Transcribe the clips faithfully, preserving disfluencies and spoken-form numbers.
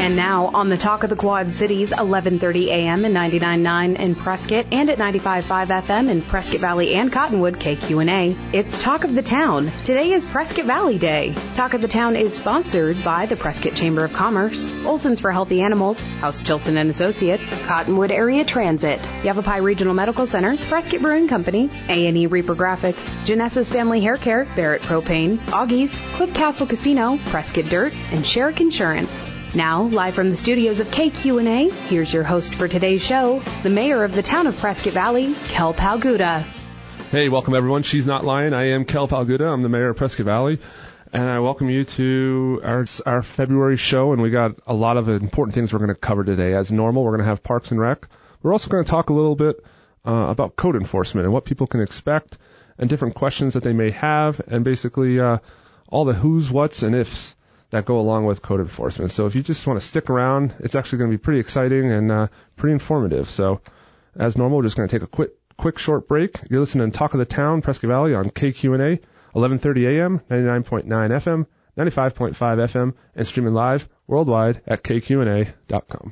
And now, on the Talk of the Quad Cities, eleven thirty a.m. and ninety-nine point nine in Prescott and at ninety-five point five F M in Prescott Valley and Cottonwood, K Q and A. It's Talk of the Town. Today is Prescott Valley Day. Talk of the Town is sponsored by the Prescott Chamber of Commerce, Olson's for Healthy Animals, House Chilson and Associates, Cottonwood Area Transit, Yavapai Regional Medical Center, Prescott Brewing Company, A and E Reaper Graphics, Janessa's Family Hair Care, Barrett Propane, Augie's, Cliff Castle Casino, Prescott Dirt, and Sherrick Insurance. Now, live from the studios of K Q and A, here's your host for today's show, the mayor of the town of Prescott Valley, Kel Palguda. Hey, welcome everyone. She's not lying. I am Kel Palguda. I'm the mayor of Prescott Valley, and I welcome you to our our February show. And we got a lot of important things we're going to cover today. As normal, we're going to have Parks and Rec. We're also going to talk a little bit uh, about code enforcement and what people can expect, and different questions that they may have, and basically uh, all the who's, what's, and ifs that go along with code enforcement. So if you just want to stick around, it's actually going to be pretty exciting and uh, pretty informative. So as normal, we're just going to take a quick, quick short break. You're listening to Talk of the Town, Prescott Valley on K Q and A, eleven thirty a.m., ninety-nine point nine F M, ninety-five point five F M, and streaming live worldwide at K Q and A dot com.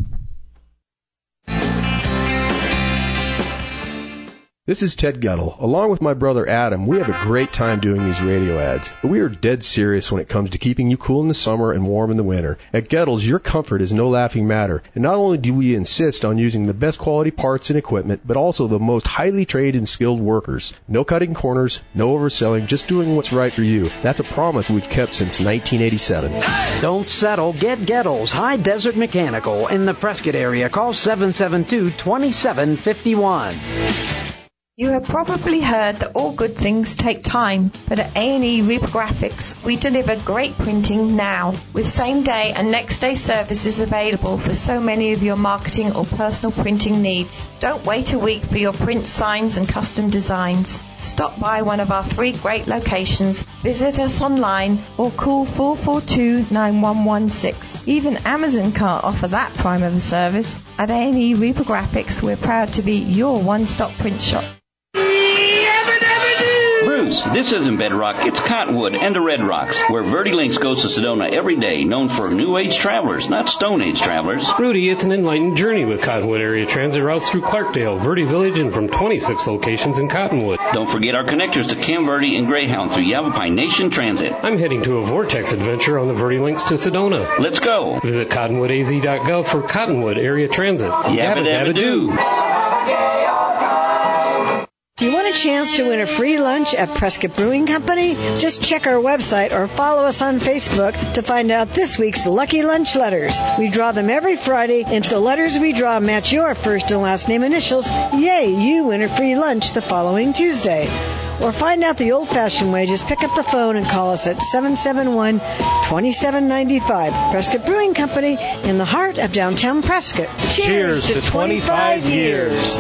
This is Ted Gettle. Along with my brother Adam, we have a great time doing these radio ads, but we are dead serious when it comes to keeping you cool in the summer and warm in the winter. At Gettle's, your comfort is no laughing matter, and not only do we insist on using the best quality parts and equipment, but also the most highly trained and skilled workers. No cutting corners, no overselling, just doing what's right for you. That's a promise we've kept since nineteen eighty-seven. Don't settle, get Gettle's High Desert Mechanical in the Prescott area. Call seven seven two, two seven five one. You have probably heard that all good things take time, but at A and E Reaper Graphics, we deliver great printing now, with same-day and next-day services available for so many of your marketing or personal printing needs. Don't wait a week for your print signs and custom designs. Stop by one of our three great locations, visit us online, or call four four two, nine one one six. Even Amazon can't offer that prime of a service. At A and E Reaper Graphics, we're proud to be your one-stop print shop. Bruce, this isn't Bedrock, it's Cottonwood and the Red Rocks, where Verde Links goes to Sedona every day, known for New Age travelers, not Stone Age travelers. Rudy, it's an enlightened journey with Cottonwood Area Transit routes through Clarkdale, Verde Village, and from twenty-six locations in Cottonwood. Don't forget our connectors to Camp Verde and Greyhound through Yavapai Nation Transit. I'm heading to a Vortex adventure on the Verde Links to Sedona. Let's go. Visit cottonwood a z dot gov for Cottonwood Area Transit. Yabba dabba doo. Do you want a chance to win a free lunch at Prescott Brewing Company? Just check our website or follow us on Facebook to find out this week's lucky lunch letters. We draw them every Friday, and if the letters we draw match your first and last name initials, yay, you win a free lunch the following Tuesday. Or find out the old-fashioned way, just pick up the phone and call us at seven seven one, two seven nine five. Prescott Brewing Company in the heart of downtown Prescott. Cheers, Cheers to twenty-five years.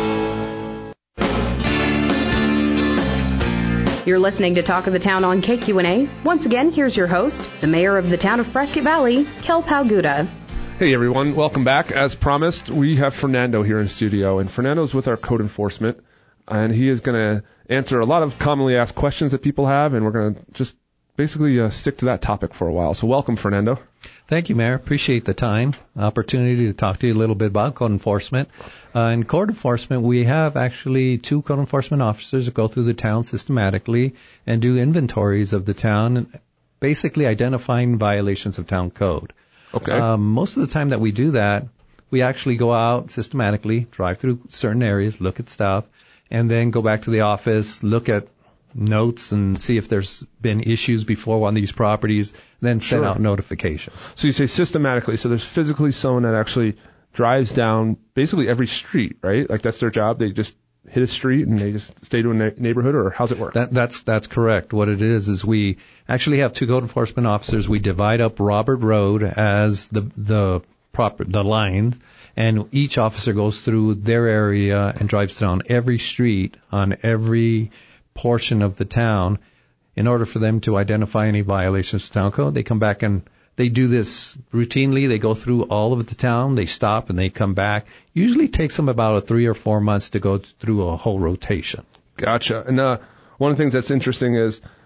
You're listening to Talk of the Town on K Q and A. Once again, here's your host, the mayor of the town of Prescott Valley, Kel Palguda. Hey everyone, welcome back. As promised, we have Fernando here in studio, and Fernando's with our code enforcement, and he is going to answer a lot of commonly asked questions that people have, and we're going to just basically uh, stick to that topic for a while. So welcome, Fernando. Thank you, Mayor. Appreciate the time, opportunity to talk to you a little bit about code enforcement. Uh, in code enforcement, we have actually two code enforcement officers that go through the town systematically and do inventories of the town, basically identifying violations of town code. Okay. Um, most of the time that we do that, we actually go out systematically, drive through certain areas, look at stuff, and then go back to the office, look at notes and see if there's been issues before on these properties, then send Sure. out notifications. So you say systematically, so there's physically someone that actually drives down basically every street, right? Like that's their job. They just hit a street and they just stay to a na- neighborhood, or how's it work? That, that's that's correct. What it is is we actually have two code enforcement officers. We divide up Robert Road as the the proper the lines, and each officer goes through their area and drives down every street on every portion of the town in order for them to identify any violations of town code. They come back and they do this routinely. They go through all of the town. They stop and they come back. Usually takes them about a three or four months to go through a whole rotation. Gotcha. And uh, one of the things that's interesting is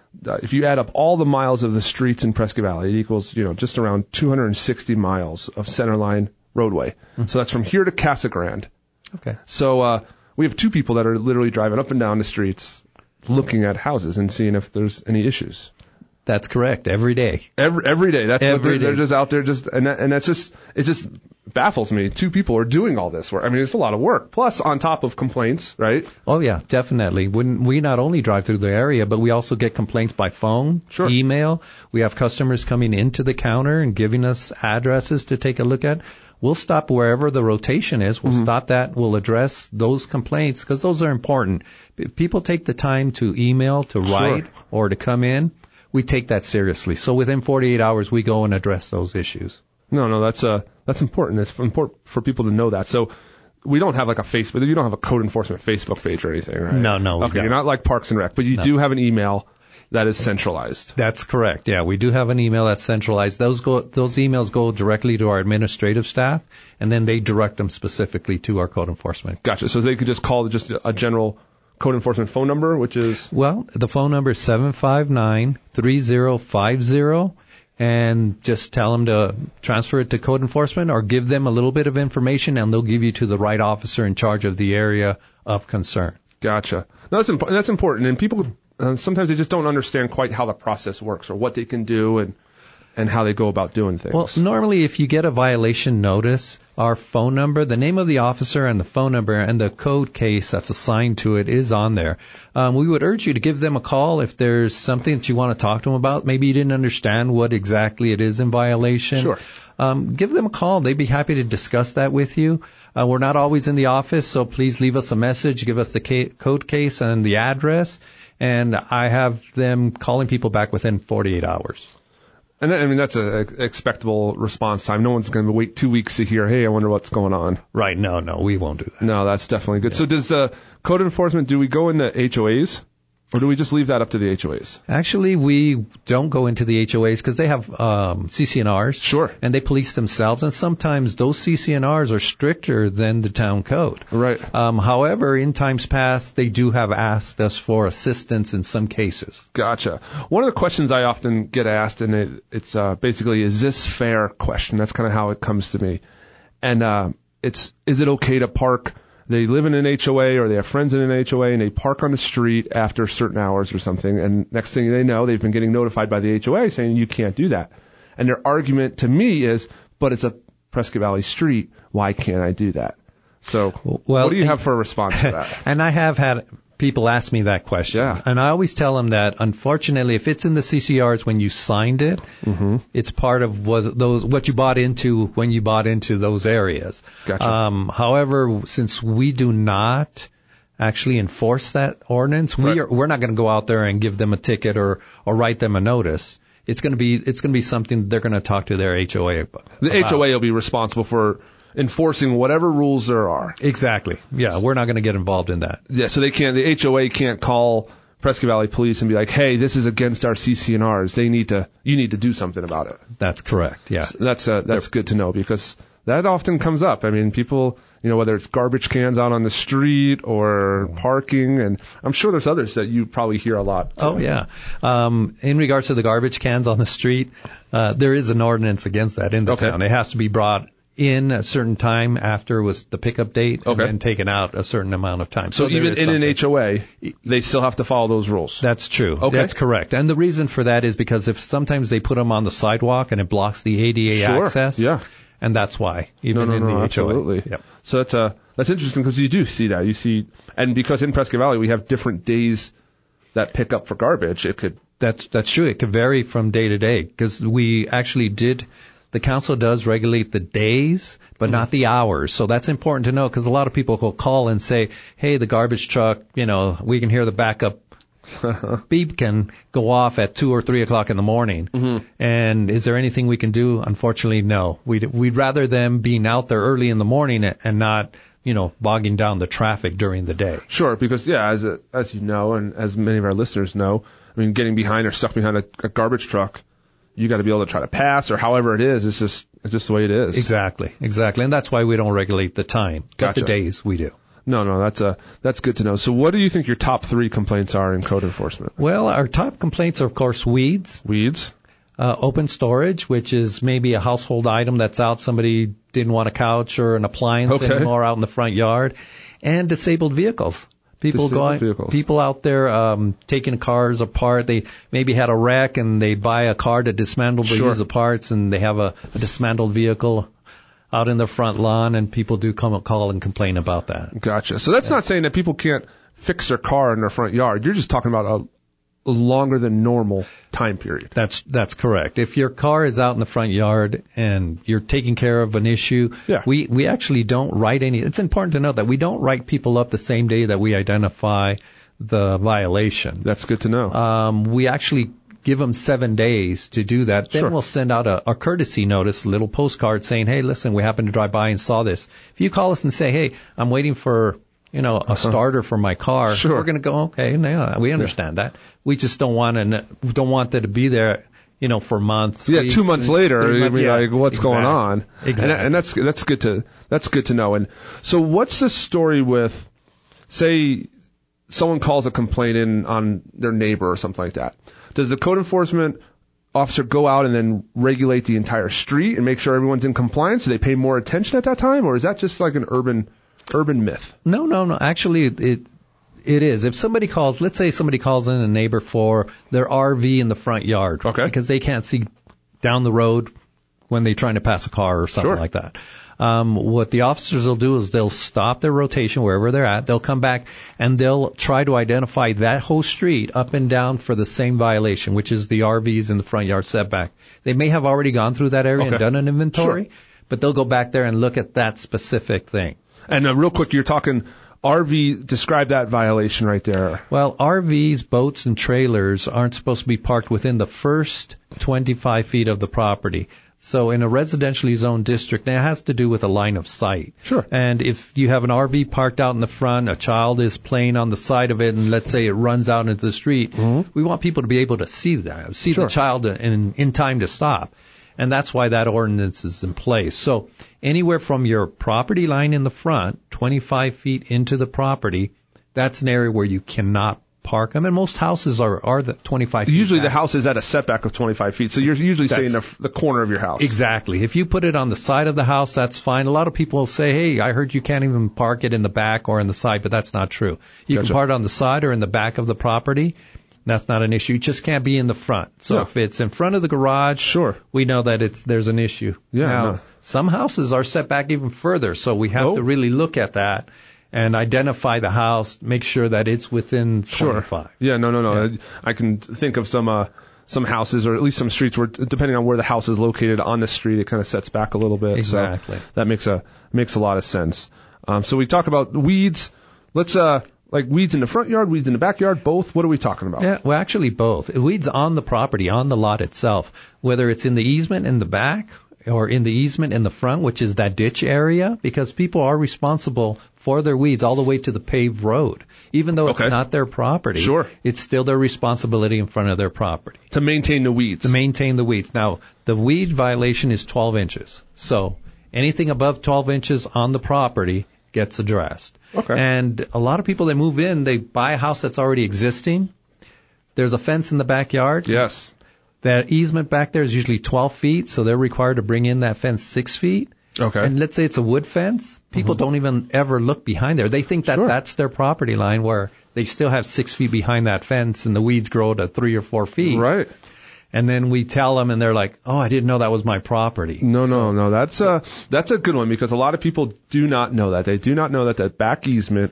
uh, if you add up all the miles of the streets in Prescott Valley, it equals, you know, just around two hundred sixty miles of centerline roadway. Mm-hmm. So that's from here to Casa Grande. Okay. So, uh, we have two people that are literally driving up and down the streets looking at houses and seeing if there's any issues. That's correct. Every day. Every every day. That's every what they're, day. they're just out there just and that, and that's just it just baffles me. Two people are doing all this work. I mean, it's a lot of work. Plus, on top of complaints, right? Oh yeah, definitely. When we not only drive through the area, but we also get complaints by phone, sure. email. We have customers coming into the counter and giving us addresses to take a look at. We'll stop wherever the rotation is. We'll mm-hmm. stop that. We'll address those complaints because those are important. If people take the time to email, to write, sure. or to come in, we take that seriously. So within forty-eight hours, we go and address those issues. No, no, that's uh, that's important. It's important for people to know that. So we don't have like a Facebook, you don't have a code enforcement Facebook page or anything, right? No, no. Okay, you're not like Parks and Rec, but you no. do have an email that is centralized. That's correct. Yeah, we do have an email that's centralized. Those go, those emails go directly to our administrative staff, and then they direct them specifically to our code enforcement. Gotcha. So they could just call just a general code enforcement phone number, which is? Well, the phone number is seven five nine, three zero five zero, and just tell them to transfer it to code enforcement or give them a little bit of information, and they'll give you to the right officer in charge of the area of concern. Gotcha. No, that's, imp- that's important, and people uh, sometimes they just don't understand quite how the process works or what they can do and and how they go about doing things. Well, normally if you get a violation notice, our phone number, the name of the officer and the phone number and the code case that's assigned to it is on there. Um, we would urge you to give them a call if there's something that you want to talk to them about. Maybe you didn't understand what exactly it is in violation. Sure. Um, give them a call. They'd be happy to discuss that with you. Uh, we're not always in the office, so please leave us a message. Give us the ca- code case and the address, and I have them calling people back within forty-eight hours. And I mean, that's an expectable response time. No one's going to wait two weeks to hear, hey, I wonder what's going on. Right. No, no, we won't do that. No, that's definitely good. Yeah. So does the code enforcement, do we go into H O As? Or do we just leave that up to the H O As? Actually, we don't go into the H O As because they have um, C C N Rs. Sure. And they police themselves. And sometimes those C C N Rs are stricter than the town code. Right. Um, however, in times past, they do have asked us for assistance in some cases. Gotcha. One of the questions I often get asked, and it, it's uh, basically, is this fair question? That's kind of how it comes to me. And uh, it's, is it okay to park? They live in an H O A or they have friends in an H O A and they park on the street after certain hours or something, and next thing they know, they've been getting notified by the H O A saying you can't do that. And their argument to me is, but it's a Prescott Valley street, why can't I do that? So well, what do you have for a response to that? And I have had people ask me that question. Yeah. And I always tell them that, unfortunately, if it's in the C C Rs when you signed it, mm-hmm. it's part of what, those, what you bought into when you bought into those areas. Gotcha. Um, however, since we do not actually enforce that ordinance, right. we are, we're not going to go out there and give them a ticket or, or write them a notice. It's going to be, it's going to be something they're going to talk to their H O A about. The H O A will be responsible for enforcing whatever rules there are. Exactly. Yeah, we're not going to get involved in that. Yeah, so they can't, the H O A can't call Prescott Valley Police and be like, hey, this is against our C C N Rs. They need to, you need to do something about it. That's correct. Yeah. So that's, uh, that's They're, good to know because that often comes up. I mean, people, you know, whether it's garbage cans out on the street or parking, and I'm sure there's others that you probably hear a lot. Oh, yeah. Um, in regards to the garbage cans on the street, uh, there is an ordinance against that in the okay. town. It has to be brought in a certain time after was the pickup date okay. and then taken out a certain amount of time. So, so even in something. An H O A, they still have to follow those rules. That's true. Okay. That's correct. And the reason for that is because if sometimes they put them on the sidewalk and it blocks the A D A sure. access. Yeah. And that's why, even no, no, in the no, H O A. Absolutely. Yep. So that's uh that's interesting because you do see that. You see, and because in Prescott Valley we have different days that pick up for garbage, it could. That's that's true. It could vary from day to day because we actually did. The council does regulate the days, but mm-hmm. not the hours. So that's important to know because a lot of people will call and say, hey, the garbage truck, you know, we can hear the backup beep can go off at two or three o'clock in the morning. Mm-hmm. And is there anything we can do? Unfortunately, no. We'd, we'd rather them being out there early in the morning and not, you know, bogging down the traffic during the day. Sure, because, yeah, as a, as you know, and as many of our listeners know, I mean, getting behind or stuck behind a, a garbage truck, you got to be able to try to pass or however it is. It's just it's just the way it is. Exactly, exactly. And that's why we don't regulate the time. Gotcha. But the days we do. No, no, that's a that's good to know. So what do you think your top three complaints are in code enforcement? Well, our top complaints are, of course, weeds. Weeds. Uh, open storage, which is maybe a household item that's out. Somebody didn't want a couch or an appliance Okay. anymore out in the front yard. And disabled vehicles. People Disabled going, vehicles. people out there um, taking cars apart. They maybe had a wreck and they buy a car to dismantle to Sure. use the parts, and they have a, a dismantled vehicle out in the front lawn, and people do come call and complain about that. Gotcha. So that's not saying that people can't fix their car in their front yard. You're just talking about a, a longer than normal time period. That's that's correct. If your car is out in the front yard and you're taking care of an issue, Yeah. we we actually don't write any. It's important to note that we don't write people up the same day that we identify the violation. That's good to know. Um, we actually give them seven days to do that. Then Sure. we'll send out a, a courtesy notice, a little postcard saying, hey, listen, we happened to drive by and saw this. If you call us and say, hey, I'm waiting for, you know, a starter for my car, Sure. we're going to go, okay, no, we understand that. We just don't want to, we don't want that to be there, you know, for months. Yeah, weeks, two months and later, three you'll months, be yeah, like, what's exactly. going on? Exactly. And, and that's that's good to that's good to know. And so, what's the story with, say, someone calls a complaint in on their neighbor or something like that? Does the code enforcement officer go out and then regulate the entire street and make sure everyone's in compliance? Do they pay more attention at that time, or is that just like an urban urban myth? No, no, no. Actually, it it is. If somebody calls, let's say somebody calls in a neighbor for their R V in the front yard, Okay. because they can't see down the road when they're trying to pass a car or something Sure. like that. Um, what the officers will do is they'll stop their rotation wherever they're at. They'll come back and they'll try to identify that whole street up and down for the same violation, which is the R Vs in the front yard setback. They may have already gone through that area Okay. and done an inventory, Sure. but they'll go back there and look at that specific thing. And uh, real quick, you're talking R V. Describe that violation right there. Well, R Vs, boats, and trailers aren't supposed to be parked within the first twenty-five feet of the property. So in a residentially zoned district, and it has to do with a line of sight. Sure. And if you have an R V parked out in the front, a child is playing on the side of it, and let's say it runs out into the street, Mm-hmm. we want people to be able to see that, see Sure. the child in, in time to stop. And that's why that ordinance is in place. So anywhere from your property line in the front, twenty-five feet into the property, that's an area where you cannot park them. And most houses are, are the twenty-five feet Usually, the back. house is at a setback of twenty-five feet, so you're usually saying That's- the, the corner of your house. Exactly. If you put it on the side of the house, that's fine. A lot of people say, hey, I heard you can't even park it in the back or in the side, but that's not true. You Gotcha. can park it on the side or in the back of the property. That's not an issue. It just can't be in the front. So Yeah. if it's in front of the garage, Sure. we know that it's there's an issue. Yeah, Now, no. some houses are set back even further, so we have Oh. to really look at that and identify the house, make sure that it's within Sure. twenty-five. Yeah, no, no, no. Yeah. I can think of some uh, some houses, or at least some streets, where depending on where the house is located on the street, it kind of sets back a little bit. Exactly. So that makes a makes a lot of sense. Um, so we talk about weeds. Let's uh like weeds in the front yard, weeds in the backyard, both. What are we talking about? Yeah, well, actually both. Weeds on the property, on the lot itself, whether it's in the easement in the back or in the easement in the front, which is that ditch area, because people are responsible for their weeds all the way to the paved road. Even though it's Okay. not their property, Sure. it's still their responsibility in front of their property To maintain the weeds. to maintain the weeds. Now, the weed violation is twelve inches. So anything above twelve inches on the property gets addressed. Okay. And a lot of people that move in, they buy a house that's already existing. There's a fence in the backyard. Yes. That easement back there is usually twelve feet, so they're required to bring in that fence six feet. Okay. And let's say it's a wood fence. People don't even ever look behind there. They think that Sure. that's their property line, where they still have six feet behind that fence and the weeds grow to three or four feet. Right. And then we tell them and they're like, oh, I didn't know that was my property. No, no, no. That's a that's a good one, because a lot of people do not know that. They do not know that that back easement,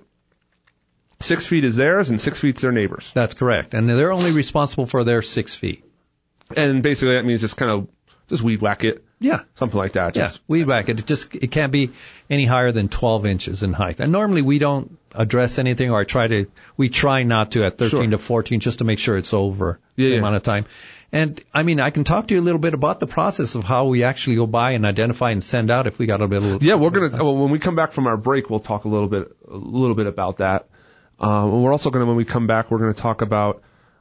six feet is theirs and six feet's their neighbor's. That's correct. And they're only responsible for their six feet. And basically that means just kind of just weed whack it, Yeah. something like that. Yeah, Just, weed whack it. It just it can't be any higher than twelve inches in height. And normally we don't address anything, or I try to we try not to at thirteen Sure. to fourteen, just to make sure it's over Yeah, the yeah. amount of time. And I mean, I can talk to you a little bit about the process of how we actually go by and identify and send out if we got a bit of Yeah, we're gonna well, when we come back from our break, we'll talk a little bit a little bit about that. Um, and we're also gonna when we come back, we're gonna talk about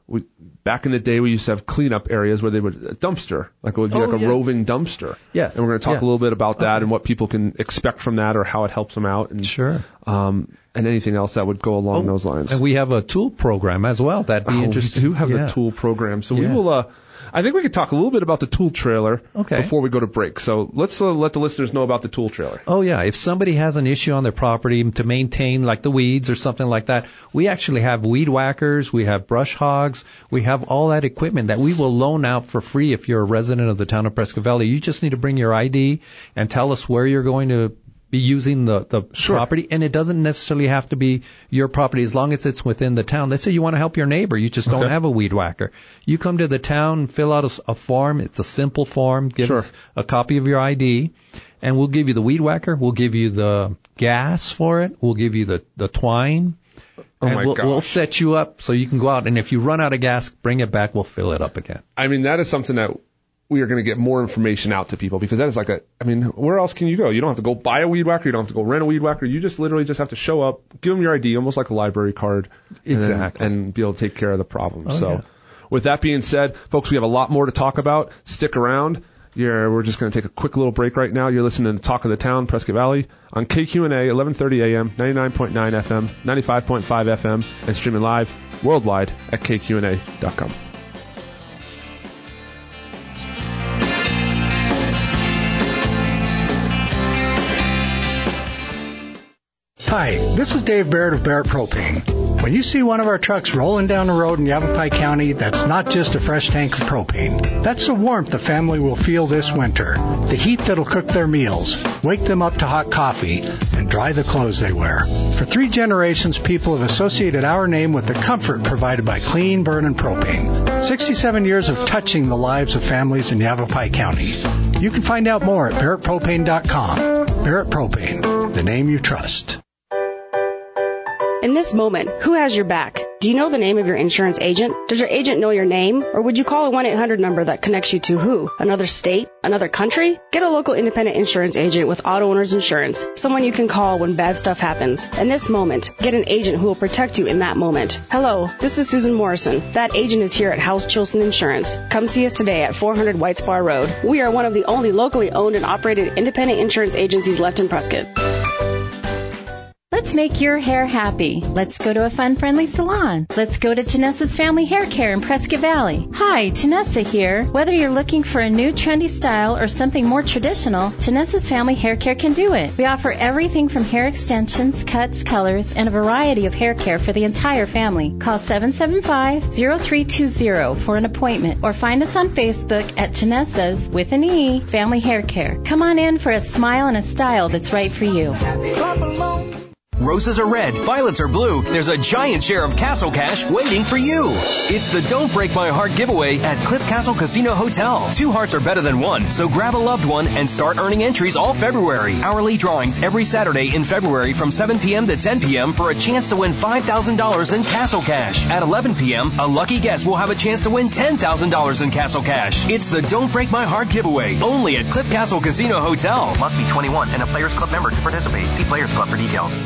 we, back in the day, we used to have cleanup areas where they would a dumpster, like it would be Oh, like a yeah. roving dumpster. Yes. And we're going to talk Yes. a little bit about that Okay. and what people can expect from that or how it helps them out. And, Sure. Um, and anything else that would go along Oh, those lines. And we have a tool program as well. That'd be Oh, interesting. we do have Yeah. the tool program. So we Yeah. will, uh, I think we could talk a little bit about the tool trailer Okay. before we go to break. So let's uh, let the listeners know about the tool trailer. Oh yeah, if somebody has an issue on their property to maintain like the weeds or something like that, we actually have weed whackers, we have brush hogs, we have all that equipment that we will loan out for free if you're a resident of the town of Prescott Valley. You just need to bring your I D and tell us where you're going to be using the, the Sure. property, and it doesn't necessarily have to be your property as long as it's within the town. Let's say you want to help your neighbor, you just don't Okay. have a weed whacker. You come to the town, fill out a, s- a form. It's a simple form. Give Sure. us a copy of your I D, and we'll give you the weed whacker. We'll give you the gas for it. We'll give you the, the twine. Oh and my we'll, gosh. we'll set you up so you can go out, and if you run out of gas, bring it back. We'll fill it up again. I mean, that is something that we are going to get more information out to people because that is like a, I mean, where else can you go? You don't have to go buy a weed whacker. You don't have to go rent a weed whacker. You just literally just have to show up, give them your I D, almost like a library card. and then- Exactly. And, be able to take care of the problem. Oh, so yeah. with that being said, folks, we have a lot more to talk about. Stick around. You're, we're just going to take a quick little break right now. You're listening to Talk of the Town, Prescott Valley, on K Q N A, eleven thirty a.m., ninety-nine point nine F M, ninety-five point five F M, and streaming live worldwide at K Q N A dot com. Hi, this is Dave Barrett of Barrett Propane. When you see one of our trucks rolling down the road in Yavapai County, that's not just a fresh tank of propane. That's the warmth the family will feel this winter. The heat that'll cook their meals, wake them up to hot coffee, and dry the clothes they wear. For three generations, people have associated our name with the comfort provided by clean, burning propane. sixty-seven years of touching the lives of families in Yavapai County. You can find out more at barrett propane dot com. Barrett Propane, the name you trust. In this moment, who has your back? Do you know the name of your insurance agent? Does your agent know your name? Or would you call a one eight hundred number that connects you to who? Another state? Another country? Get a local independent insurance agent with Auto Owners Insurance. Someone you can call when bad stuff happens. In this moment, get an agent who will protect you in that moment. Hello, this is Susan Morrison. That agent is here at House Chilson Insurance. Come see us today at four hundred White Spar Road. We are one of the only locally owned and operated independent insurance agencies left in Prescott. Let's make your hair happy. Let's go to a fun, friendly salon. Let's go to Tanessa's Family Hair Care in Prescott Valley. Hi, Tanessa here. Whether you're looking for a new trendy style or something more traditional, Tanessa's Family Hair Care can do it. We offer everything from hair extensions, cuts, colors, and a variety of hair care for the entire family. Call seven seven five, zero three two zero for an appointment or find us on Facebook at Tanessa's, with an E, Family Hair Care. Come on in for a smile and a style that's right for you. Roses are red, violets are blue. There's a giant share of Castle Cash waiting for you. It's the Don't Break My Heart giveaway at Cliff Castle Casino Hotel. Two hearts are better than one, so grab a loved one and start earning entries all February. Hourly drawings every Saturday in February from seven p.m. to ten p.m. for a chance to win five thousand dollars in Castle Cash. At eleven p.m., a lucky guest will have a chance to win ten thousand dollars in Castle Cash. It's the Don't Break My Heart giveaway, only at Cliff Castle Casino Hotel. Must be twenty-one and a Players Club member to participate. See Players Club for details.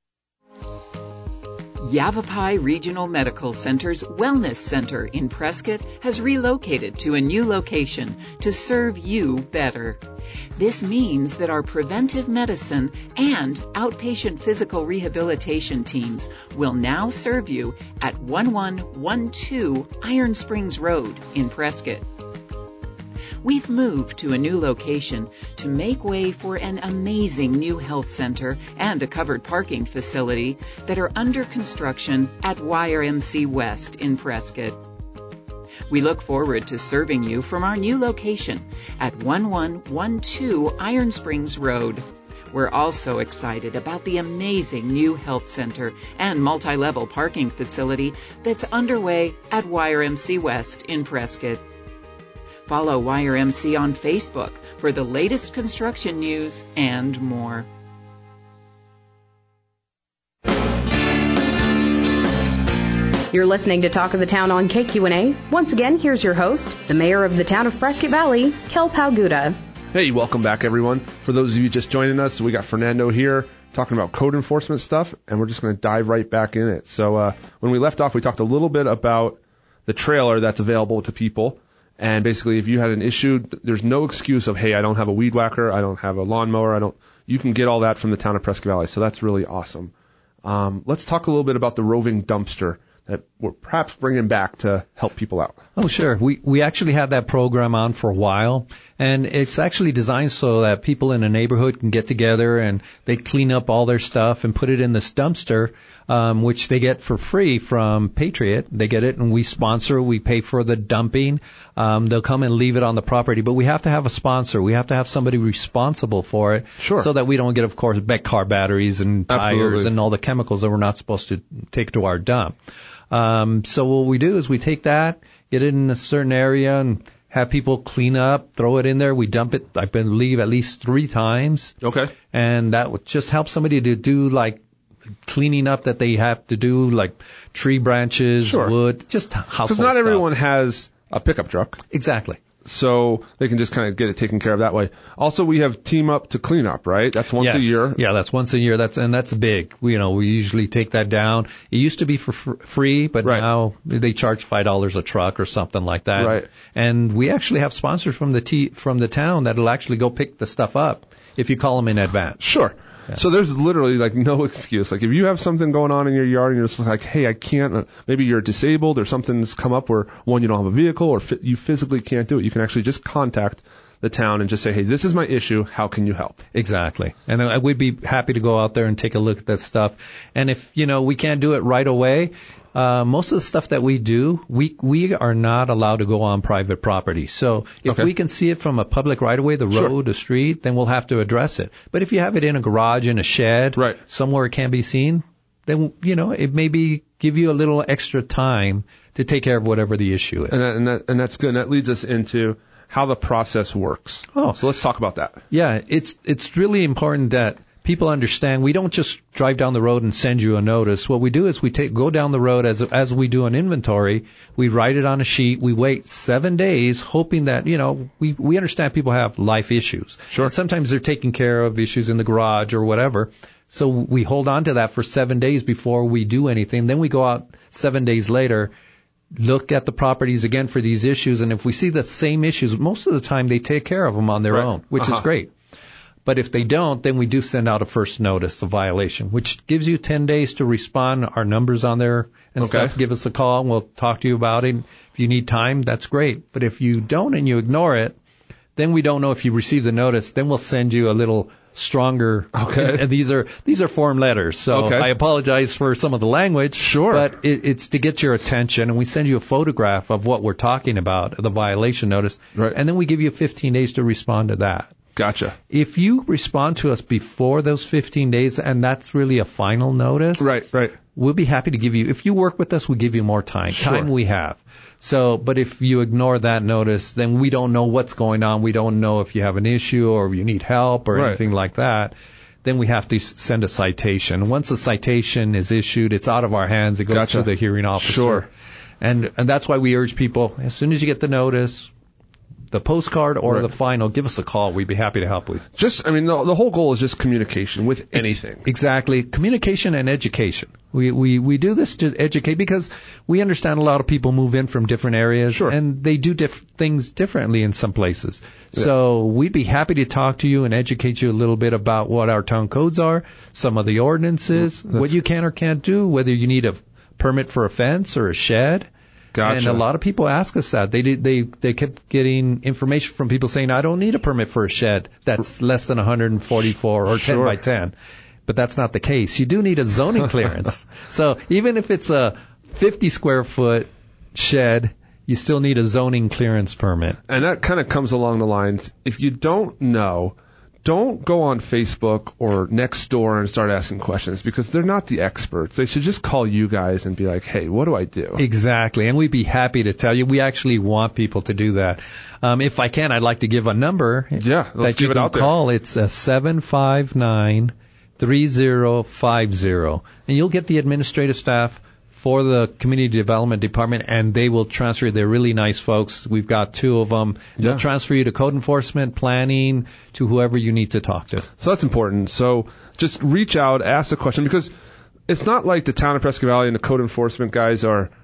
Yavapai Regional Medical Center's Wellness Center in Prescott has relocated to a new location to serve you better. This means that our preventive medicine and outpatient physical rehabilitation teams will now serve you at eleven twelve Iron Springs Road in Prescott. We've moved to a new location to make way for an amazing new health center and a covered parking facility that are under construction at Y R M C West in Prescott. We look forward to serving you from our new location at eleven twelve Iron Springs Road. We're also excited about the amazing new health center and multi-level parking facility that's underway at Y R M C West in Prescott. Follow Y R M C on Facebook for the latest construction news and more. You're listening to Talk of the Town on K Q N A. Once again, here's your host, the mayor of the town of Prescott Valley, Kel Palguda. Hey, welcome back, everyone. For those of you just joining us, we got Fernando here talking about code enforcement stuff, and we're just going to dive right back in it. So uh, when we left off, we talked a little bit about the trailer that's available to people. And basically, if you had an issue, there's no excuse of, hey, I don't have a weed whacker, I don't have a lawnmower, I don't. You can get all that from the town of Prescott Valley. So that's really awesome. Um, let's talk a little bit about the roving dumpster that we're perhaps bringing back to help people out. Oh, sure. We we actually had that program on for a while, and it's actually designed so that people in a neighborhood can get together and they clean up all their stuff and put it in this dumpster, um, which they get for free from Patriot. They get it, and we sponsor. We pay for the dumping. Um, they'll come and leave it on the property, but we have to have a sponsor. We have to have somebody responsible for it, sure, so that we don't get, of course, Beck car batteries and tires Absolutely. and all the chemicals that we're not supposed to take to our dump. Um, so what we do is we take that, get it in a certain area, and have people clean up, throw it in there. We dump it, I believe, at least three times. Okay. And that would just help somebody to do, like, cleaning up that they have to do, like tree branches, sure. wood, just household Because not stuff. everyone has a pickup truck. Exactly. So they can just kind of get it taken care of that way. Also, we have Team Up to Clean Up, right? That's once yes. a year. Yeah, that's once a year. That's and that's big. We, you know, we usually take that down. It used to be for fr- free, but right. now they charge five dollars a truck or something like that. Right. And we actually have sponsors from the t- from the town that'll actually go pick the stuff up if you call them in advance. Sure. Yeah. So there's literally like no excuse. Like if you have something going on in your yard and you're just like, hey, I can't, uh, maybe you're disabled or something's come up where one, you don't have a vehicle or fi- you physically can't do it. You can actually just contact the town and just say, hey, this is my issue. How can you help? Exactly. And uh, we'd be happy to go out there and take a look at that stuff. And if, you know, we can't do it right away, Uh, most of the stuff that we do, we we are not allowed to go on private property. So if okay. we can see it from a public right-of-way, the road, sure. the street, then we'll have to address it. But if you have it in a garage, in a shed, right. somewhere it can't be seen, then, you know, it maybe give you a little extra time to take care of whatever the issue is. And, that, and, that, and that's good. And that leads us into how the process works. Oh. So let's talk about that. Yeah, it's it's really important that people understand we don't just drive down the road and send you a notice. What we do is we take go down the road as as we do an inventory. We write it on a sheet. We wait seven days, hoping that, you know, we we understand people have life issues. Sure. And sometimes they're taking care of issues in the garage or whatever. So we hold on to that for seven days before we do anything. Then we go out seven days later, look at the properties again for these issues, and if we see the same issues, most of the time they take care of them on their right. own, which uh-huh. is great. But if they don't, then we do send out a first notice of violation, which gives you ten days to respond. Our number's on there and okay. stuff. Give us a call and we'll talk to you about it. If you need time, that's great. But if you don't and you ignore it, then we don't know if you receive the notice. Then we'll send you a little stronger. Okay. And these are these are form letters. So okay. I apologize for some of the language. Sure. But it, it's to get your attention, and we send you a photograph of what we're talking about, the violation notice. Right. And then we give you fifteen days to respond to that. Gotcha. If you respond to us before those fifteen days, and that's really a final notice, right, right, we'll be happy to give you. If you work with us, we give you more time. Sure. Time we have. So, but if you ignore that notice, then we don't know what's going on. We don't know if you have an issue or if you need help or right. anything like that. Then we have to send a citation. Once a citation is issued, it's out of our hands. It goes gotcha. to the hearing officer. Sure. And and that's why we urge people, as soon as you get the notice, the postcard or right. the final, give us a call. We'd be happy to help you. Just, I mean, the, the whole goal is just communication with anything. Exactly. Communication and education. We, we, we do this to educate because we understand a lot of people move in from different areas sure. and they do diff- things differently in some places. Yeah. So we'd be happy to talk to you and educate you a little bit about what our town codes are, some of the ordinances, That's... what you can or can't do, whether you need a permit for a fence or a shed. Gotcha. And a lot of people ask us that. They did, they they kept getting information from people saying, I don't need a permit for a shed that's less than one forty-four or sure. ten by ten. But that's not the case. You do need a zoning clearance. So even if it's a fifty square foot shed, you still need a zoning clearance permit. And that kind of comes along the lines, if you don't know, don't go on Facebook or Nextdoor and start asking questions because they're not the experts. They should just call you guys and be like, hey, what do I do? Exactly. And we'd be happy to tell you. We actually want people to do that. Um, if I can, I'd like to give a number yeah, let's that you give it can out there. call. It's a seven five nine, three zero five zero. And you'll get the administrative staff for the Community Development Department, and they will transfer you. They're really nice folks. We've got two of them. They'll yeah. transfer you to code enforcement, planning, to whoever you need to talk to. So that's important. So just reach out, ask a question, because it's not like the town of Prescott Valley and the code enforcement guys are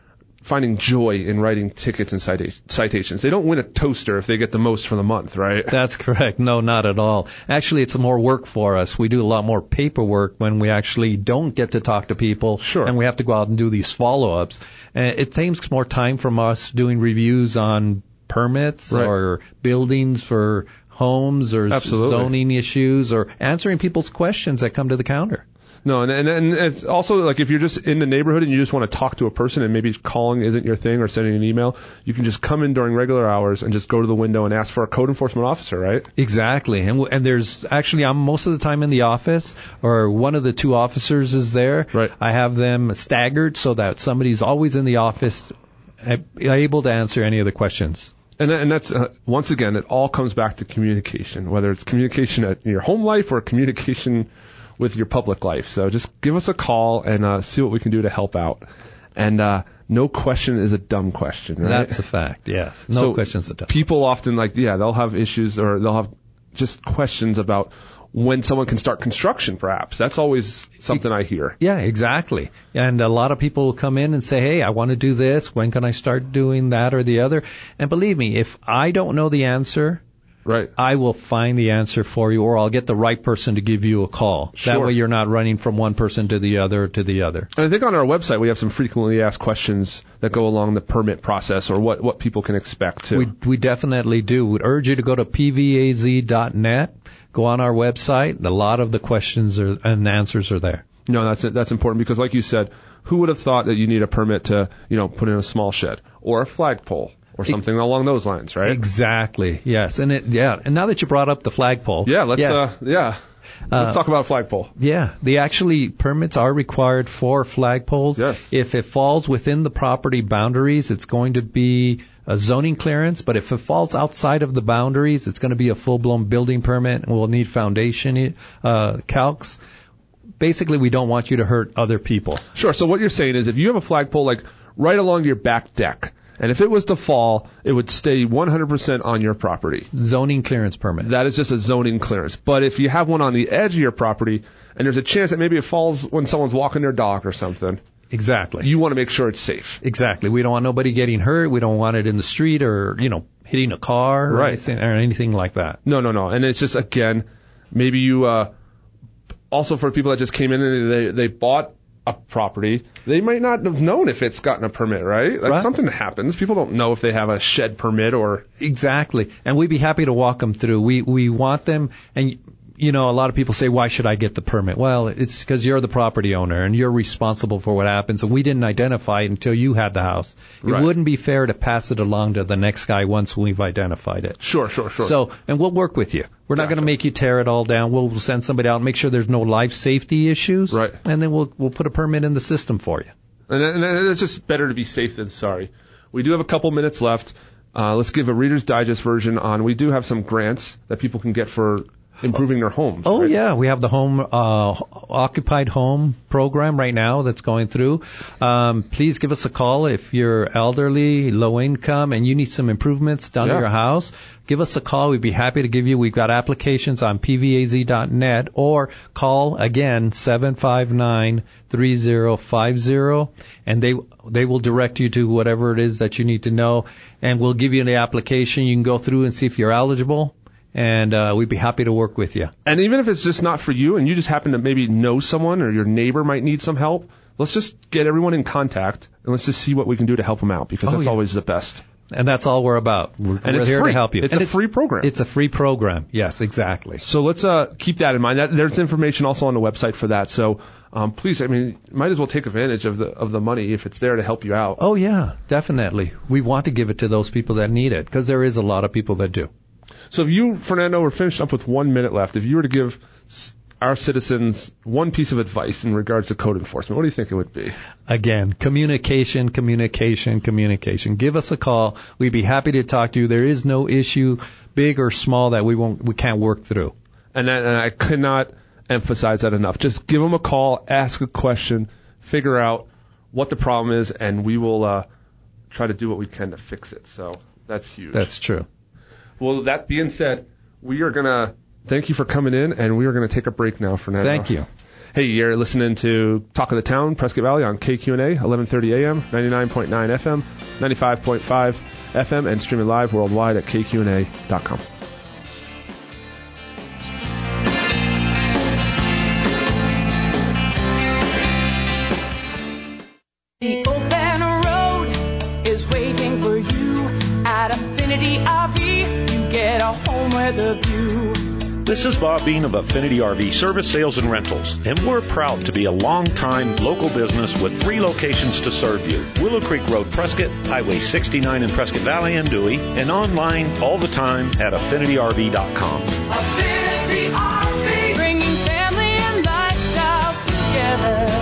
finding joy in writing tickets and cita- citations. They don't win a toaster if they get the most for the month, right? That's correct. No, not at all. Actually, it's more work for us. We do a lot more paperwork when we actually don't get to talk to people. Sure. And we have to go out and do these follow-ups. And it takes more time from us doing reviews on permits Right. or buildings for homes or Absolutely. zoning issues or answering people's questions that come to the counter. No, and, and and it's also like if you're just in the neighborhood and you just want to talk to a person and maybe calling isn't your thing or sending an email, you can just come in during regular hours and just go to the window and ask for a code enforcement officer, right? Exactly. And w- and there's actually, I'm most of the time in the office, or one of the two officers is there. Right. I have them staggered so that somebody's always in the office uh, able to answer any of the questions. And that, and that's uh, once again, it all comes back to communication, whether it's communication at your home life or communication with your public life. So just give us a call and uh, see what we can do to help out. And uh, no question is a dumb question, right? That's a fact, yes. No so questions at all. People often like, yeah, they'll have issues or they'll have just questions about when someone can start construction, perhaps. That's always something I hear. Yeah, exactly. And a lot of people will come in and say, hey, I want to do this. When can I start doing that or the other? And believe me, if I don't know the answer, right, I will find the answer for you, or I'll get the right person to give you a call. Sure. That way you're not running from one person to the other to the other. And I think on our website we have some frequently asked questions that go along the permit process or what, what people can expect too. We we definitely do. We'd urge you to go to p v a z dot net, go on our website. A lot of the questions are, and answers are there. No, that's that's important because like you said, who would have thought that you need a permit to, you know, put in a small shed or a flagpole? Or something along those lines, right? Exactly. Yes. And it, yeah. And now that you brought up the flagpole. Yeah. Let's, yeah. uh, yeah. Let's Uh, talk about a flagpole. Yeah. The actually permits are required for flagpoles. Yes. If it falls within the property boundaries, it's going to be a zoning clearance. But if it falls outside of the boundaries, it's going to be a full-blown building permit, and we'll need foundation, uh, calcs. Basically, we don't want you to hurt other people. Sure. So what you're saying is if you have a flagpole, like right along your back deck, and if it was to fall, it would stay one hundred percent on your property. Zoning clearance permit. That is just a zoning clearance. But if you have one on the edge of your property, and there's a chance that maybe it falls when someone's walking their dog or something. Exactly. You want to make sure it's safe. Exactly. We don't want nobody getting hurt. We don't want it in the street or, you know, hitting a car or, Right. anything, or anything like that. No, no, no. And it's just, again, maybe you, uh, also for people that just came in and they, they bought a property, they might not have known if it's gotten a permit, right? That's Right. something that happens. People don't know if they have a shed permit or... Exactly. And we'd be happy to walk them through. We, we want them, and you know, a lot of people say, why should I get the permit? Well, it's because you're the property owner and you're responsible for what happens. And we didn't identify it until you had the house. It Right. wouldn't be fair to pass it along to the next guy once we've identified it. Sure, sure, sure. So, and we'll work with you. We're not going to make you tear it all down. We'll send somebody out and make sure there's no life safety issues. Right. And then we'll, we'll put a permit in the system for you. And, and it's just better to be safe than sorry. We do have a couple minutes left. Uh, let's give a Reader's Digest version on, we do have some grants that people can get for improving their homes. Oh, right? yeah. We have the home, uh, occupied home program right now that's going through. Um, please give us a call if you're elderly, low income, and you need some improvements done Yeah. to your house. Give us a call. We'd be happy to give you. We've got applications on p v a z dot net or call again seven five nine, three zero five zero and they they will direct you to whatever it is that you need to know, and we'll give you the application. You can go through and see if you're eligible. And uh, we'd be happy to work with you. And even if it's just not for you and you just happen to maybe know someone or your neighbor might need some help, let's just get everyone in contact and let's just see what we can do to help them out because Oh, that's yeah. always the best. And that's all we're about. We're, And we're it's here free. to help you. It's And a free program. It's a free program. Yes, exactly. So let's uh, keep that in mind. That, there's information also on the website for that. So um, please, I mean, might as well take advantage of the of the money if it's there to help you out. Oh, yeah, definitely. We want to give it to those people that need it because there is a lot of people that do. So if you, Fernando, were finished up with one minute left, if you were to give s- our citizens one piece of advice in regards to code enforcement, what do you think it would be? Again, communication, communication, communication. Give us a call. We'd be happy to talk to you. There is no issue, big or small, that we won't, we can't work through. And, that, and I could not emphasize that enough. Just give them a call, ask a question, figure out what the problem is, and we will uh, try to do what we can to fix it. So that's huge. That's true. Well, that being said, we are going to thank you for coming in, and we are going to take a break now, Fernando. Thank you. Hey, you're listening to Talk of the Town, Prescott Valley on K Q N A, eleven thirty a.m., ninety-nine point nine F M, ninety-five point five F M, and streaming live worldwide at K Q N A dot com. The open road is waiting for you at Affinity R V. You get a home with a view. This is Bob Bean of Affinity R V Service, Sales, and Rentals, and we're proud to be a long-time local business with three locations to serve you. Willow Creek Road, Prescott, Highway sixty-nine in Prescott Valley and Dewey, and online all the time at affinity R V dot com. Affinity R V, bringing family and lifestyles together.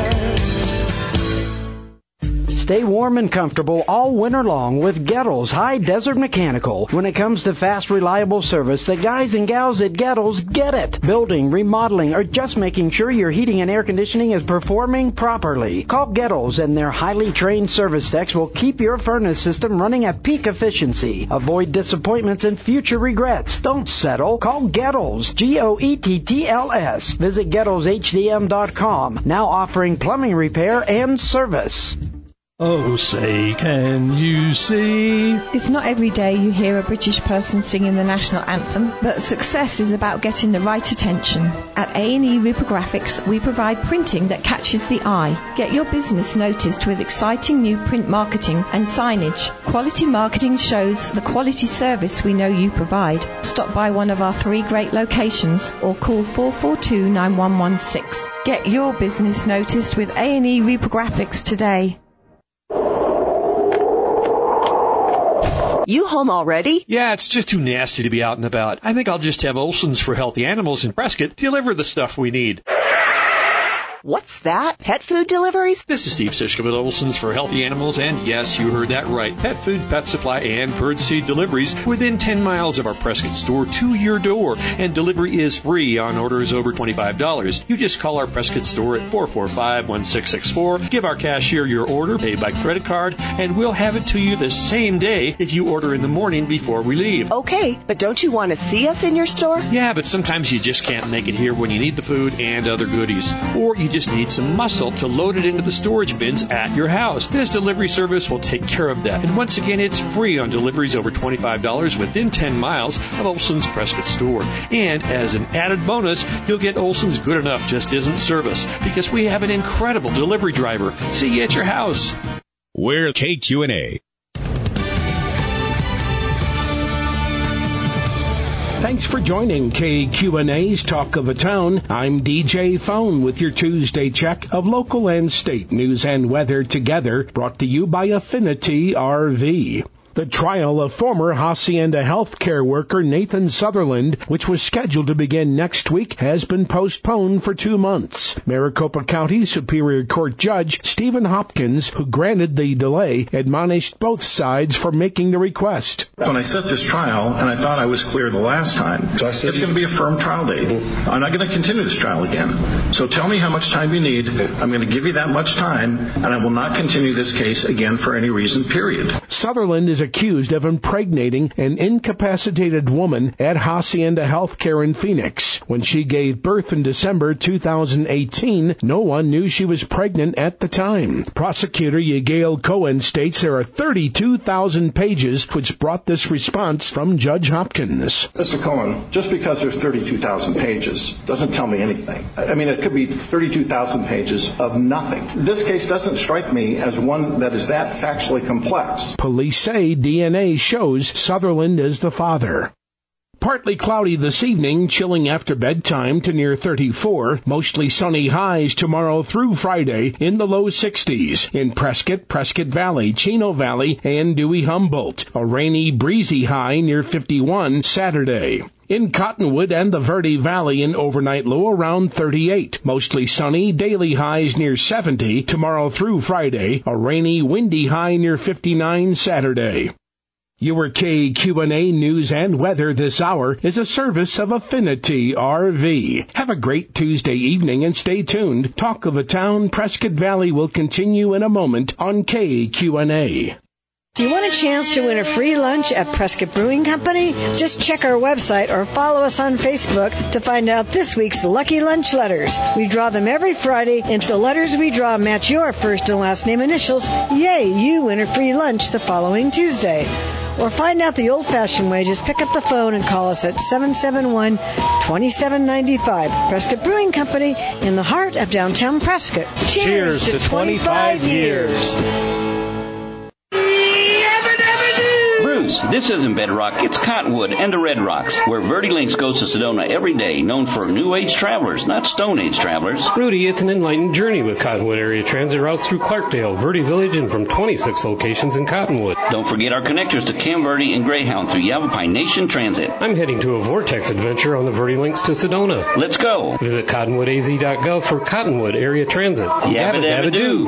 Stay warm and comfortable all winter long with Gettles High Desert Mechanical. When it comes to fast, reliable service, the guys and gals at Gettles get it. Building, remodeling, or just making sure your heating and air conditioning is performing properly. Call Gettles and their highly trained service techs will keep your furnace system running at peak efficiency. Avoid disappointments and future regrets. Don't settle. Call Gettles, G O E T T L S. Visit Gettles H D M dot com. Now offering plumbing repair and service. Oh, say, can you see? It's not every day you hear a British person singing the national anthem, but success is about getting the right attention. At A and E Reprographics, we provide printing that catches the eye. Get your business noticed with exciting new print marketing and signage. Quality marketing shows the quality service we know you provide. Stop by one of our three great locations or call four four two, nine one one six. Get your business noticed with A and E Reprographics today. You home already? Yeah, it's just too nasty to be out and about. I think I'll just have Olson's for Healthy Animals in Prescott deliver the stuff we need. What's that? Pet food deliveries? This is Steve Sischke with Olson's for Healthy Animals, and yes, you heard that right. Pet food, pet supply, and birdseed deliveries within ten miles of our Prescott store to your door. And delivery is free on orders over twenty-five dollars. You just call our Prescott store at four four five, one six six four, give our cashier your order, pay by credit card, and we'll have it to you the same day if you order in the morning before we leave. Okay, but don't you want to see us in your store? Yeah, but sometimes you just can't make it here when you need the food and other goodies. Or you just need some muscle to load it into the storage bins at your house. This delivery service will take care of that. And once again, it's free on deliveries over twenty-five dollars within ten miles of Olson's Prescott store. And as an added bonus, you'll get Olson's Good Enough Just Isn't Service, because we have an incredible delivery driver. See you at your house. We're K Q N A. Thanks for joining K Q N A's Talk of the Town. I'm D J Phone with your Tuesday check of local and state news and weather together, brought to you by Affinity R V. The trial of former Hacienda healthcare worker Nathan Sutherland, which was scheduled to begin next week, has been postponed for two months. Maricopa County Superior Court Judge Stephen Hopkins, who granted the delay, admonished both sides for making the request. When I set this trial, and I thought I was clear the last time, so I said, it's going to be a firm trial date. I'm not going to continue this trial again. So tell me how much time you need. I'm going to give you that much time, and I will not continue this case again for any reason, period. Sutherland is accused of impregnating an incapacitated woman at Hacienda Healthcare in Phoenix. When she gave birth in December two thousand eighteen, no one knew she was pregnant at the time. Prosecutor Yagail Cohen states there are thirty-two thousand pages, which brought this response from Judge Hopkins. Mister Cohen, just because there's thirty-two thousand pages doesn't tell me anything. I mean, it could be thirty-two thousand pages of nothing. This case doesn't strike me as one that is that factually complex. Police say D N A shows Sutherland is the father. Partly cloudy this evening, chilling after bedtime to near thirty-four. Mostly sunny highs tomorrow through Friday in the low sixties. In Prescott, Prescott Valley, Chino Valley, and Dewey Humboldt. A rainy, breezy high near fifty-one Saturday. In Cottonwood and the Verde Valley, an overnight low around thirty-eight. Mostly sunny, daily highs near seventy tomorrow through Friday. A rainy, windy high near fifty-nine Saturday. Your K Q N A news and weather this hour is a service of Affinity R V. Have a great Tuesday evening and stay tuned. Talk of the Town, Prescott Valley will continue in a moment on K Q N A. Do you want a chance to win a free lunch at Prescott Brewing Company? Just check our website or follow us on Facebook to find out this week's Lucky Lunch Letters. We draw them every Friday, and if the letters we draw match your first and last name initials, yay, you win a free lunch the following Tuesday. Or find out the old-fashioned way, just pick up the phone and call us at seven seven one, two seven nine five. Prescott Brewing Company in the heart of downtown Prescott. Cheers, Cheers to twenty-five years. Bruce, this isn't Bedrock, it's Cottonwood and the Red Rocks, where Verde Links goes to Sedona every day, known for New Age travelers, not Stone Age travelers. Rudy, it's an enlightened journey with Cottonwood area transit routes through Clarkdale, Verde Village, and from twenty-six locations in Cottonwood. Don't forget our connectors to Cam Verde and Greyhound through Yavapai Nation Transit. I'm heading to a Vortex adventure on the Verde Links to Sedona. Let's go. Visit cottonwood a z dot gov for Cottonwood area transit. Yabba dabba doo.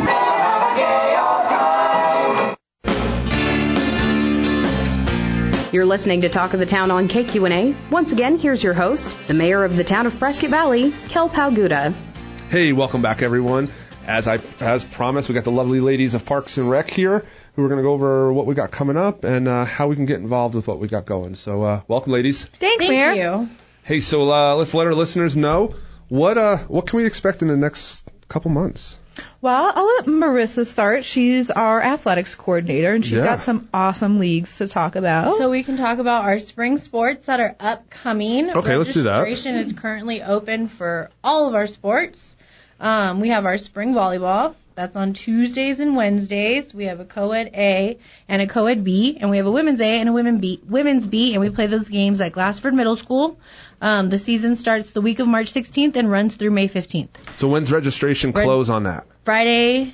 You're listening to Talk of the Town on K Q N A. Once again, here's your host, the mayor of the town of Prescott Valley, Kel Palguda. Hey, welcome back, everyone. As I as promised, we got the lovely ladies of Parks and Rec here, who are going to go over what we got coming up and uh, how we can get involved with what we got going. So, uh, welcome, ladies. Thanks, Thank Mayor. you. Hey, so uh, let's let our listeners know what uh, what can we expect in the next couple months. Well, I'll let Marissa start. She's our athletics coordinator, and she's Yeah. got some awesome leagues to talk about. So we can talk about our spring sports that are upcoming. Okay, let's do that. Registration is currently open for all of our sports. Um, we have our spring volleyball. That's on Tuesdays and Wednesdays. We have a co-ed A and a co-ed B, and we have a women's A and a women B, women's B, and we play those games at Glassford Middle School. Um, the season starts the week of March sixteenth and runs through May fifteenth. So when's registration Reg- close on that? Friday,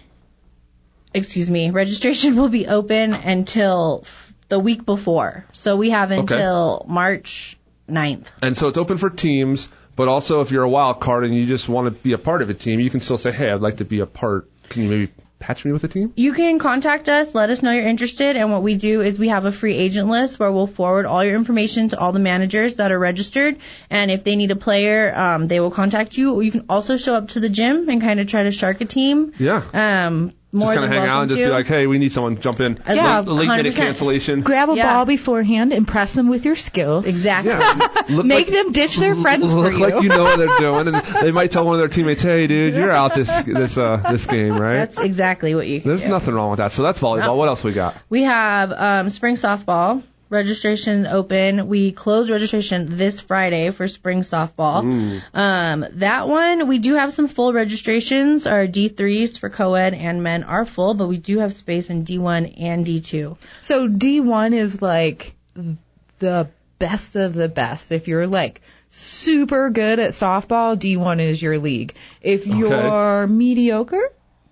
excuse me, registration will be open until f- the week before. So we have until March ninth. And so it's open for teams, but also if you're a wild card and you just want to be a part of a team, you can still say, hey, I'd like to be a part. Can you maybe patch me with a team? You can contact us, let us know you're interested, and what we do is we have a free agent list where we'll forward all your information to all the managers that are registered, and if they need a player, um, they will contact you. You can also show up to the gym and kind of try to shark a team. Yeah. Um, more just kind than of hang out and just to. be like, hey, we need someone jump in. Yeah, late, late minute cancellation. Grab a Yeah. ball beforehand, impress them with your skills. Exactly. Look Make like- them ditch their friends for Look you. like you know what they're doing, and they might tell one of their teammates, "Hey, dude, you're out this this uh this game, right?" That's exactly what you can There's do. nothing wrong with that. So that's volleyball. No. What else we got? We have um, spring softball. Registration open. We close registration this Friday for spring softball. Ooh. Um, that one, we do have some full registrations. Our D threes for co-ed and men are full, but we do have space in D one and D two. So D one is like the best of the best. If you're like super good at softball, D one is your league. If you're mediocre,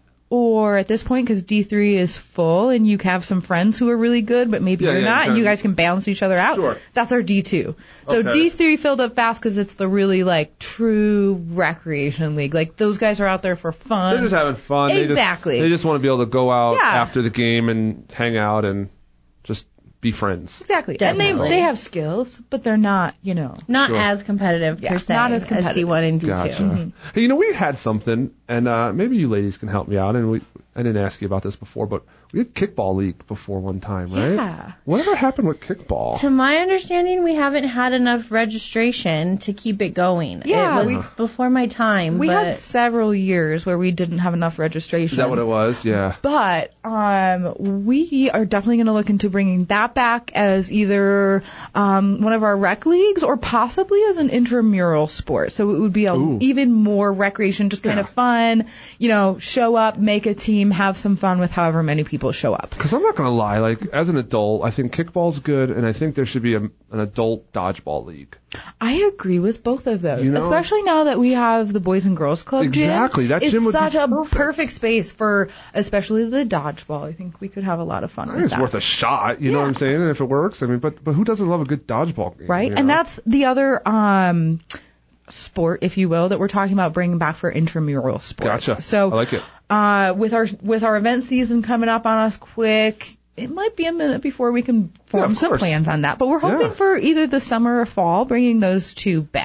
or at this point, because D three is full and you have some friends who are really good, but maybe Yeah, you're yeah, not, you and you kinda- guys can balance each other out, Sure. that's our D two. So Okay. D three filled up fast because it's the really like true recreation league. Like those guys are out there for fun. They're just having fun. Exactly. They just, they just want to be able to go out Yeah. after the game and hang out and just be friends. Exactly. Definitely. And they they have skills, but they're not, you know. Not Sure. as competitive Yeah, per se not as competitive. D one and D two. Gotcha. Hey, you know, we had something, and uh, maybe you ladies can help me out. And we, I didn't ask you about this before, but we had kickball league before one time, right? Yeah. Whatever happened with kickball? To my understanding, we haven't had enough registration to keep it going. Yeah, it was we- before my time. We but had several years where we didn't have enough registration. Is that what it was? Yeah. But um, we are definitely going to look into bringing that back as either um, one of our rec leagues or possibly as an intramural sport. So it would be a, Ooh. even more recreation, just kind Yeah. of fun. You know, show up, make a team, have some fun with however many people show up. Because I'm not going to lie, like, as an adult, I think kickball's good, and I think there should be a, an adult dodgeball league. I agree with both of those, You know? especially now that we have the Boys and Girls Club gym. Exactly, that it's gym would be such a perfect space for especially the dodgeball. I think we could have a lot of fun I with think it's that. worth a shot, you know what I'm saying? And if it works, I mean, but but who doesn't love a good dodgeball game? Right? you And know? that's the other um, sport, if you will, that we're talking about bringing back for intramural sports. Gotcha. So I like it. uh, with our with our event season coming up on us quick, it might be a minute before we can Yeah, form of some course. plans on that. But we're hoping Yeah. for either the summer or fall, bringing those two back.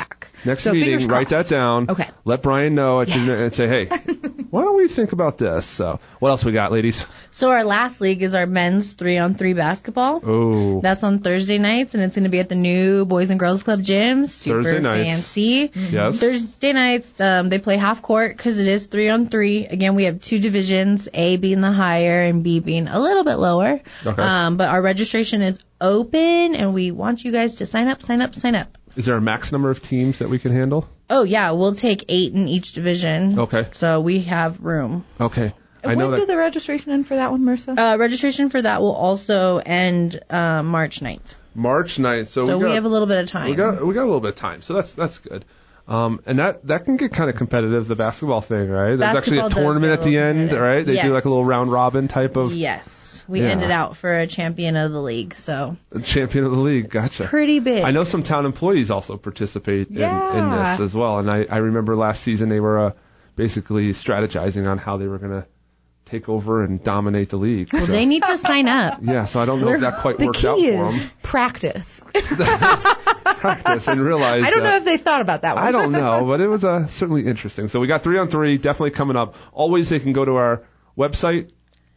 Next so meeting, fingers write crossed. that down. Okay. Let Brian know at your, and say, hey, why don't we think about this? So, what else we got, ladies? So our last league is our men's three-on-three basketball. Oh. That's on Thursday nights, and it's going to be at the new Boys and Girls Club gym. Super Thursday nights. fancy. Yes. Thursday nights, um, they play half court because it is three-on-three. Again, we have two divisions, A being the higher and B being a little bit lower. Okay. Um, but our registration is open, and we want you guys to sign up, sign up, sign up. Is there a max number of teams that we can handle? Oh, yeah, we'll take eight in each division. Okay. So we have room. Okay. I when know do that. the registration end for that one, Marissa? Uh, registration for that will also end uh, March ninth. March ninth. So, So we, we got, have a little bit of time. We got we got a little bit of time. So that's that's good. Um, and that, that can get kind of competitive, the basketball thing, right? There's actually a Basketball does tournament get at a the little end, competitive. right? They Yes. do like a little round robin type of Yes. We Yeah. ended out for a champion of the league, so champion of the league. Gotcha. pretty big. I know some town employees also participate in, in Yeah. this as well. And I, I remember last season they were uh, basically strategizing on how they were going to take over and dominate the league. Well, So- they need to sign up. Yeah, so I don't know if that quite the worked key out for is them. practice. Practice and realize I don't that- know if they thought about that one. I don't know, but it was uh, certainly interesting. So we got three on three, definitely coming up. Always they can go to our website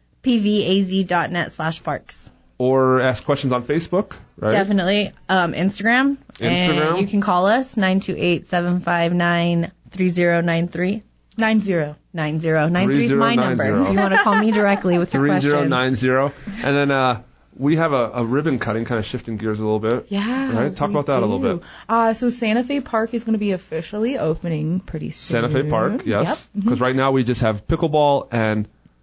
pvaz.net slash parks. or ask questions on Facebook, right? Definitely. Um, Instagram. Instagram. And you can call us, nine two eight, seven five nine, three zero nine three. Nine zero. Nine zero. Nine three is my number. three zero nine zero. If you want to call me directly with your three questions. zero nine zero. And then uh, we have a, a ribbon cutting, kind of shifting gears a little bit. Yeah. Right? Talk we about that a little do. bit. Uh, so Santa Fe Park is going to be officially opening pretty soon. Santa Fe Park, yes. Yep. Because Mhm. right now we just have pickleball and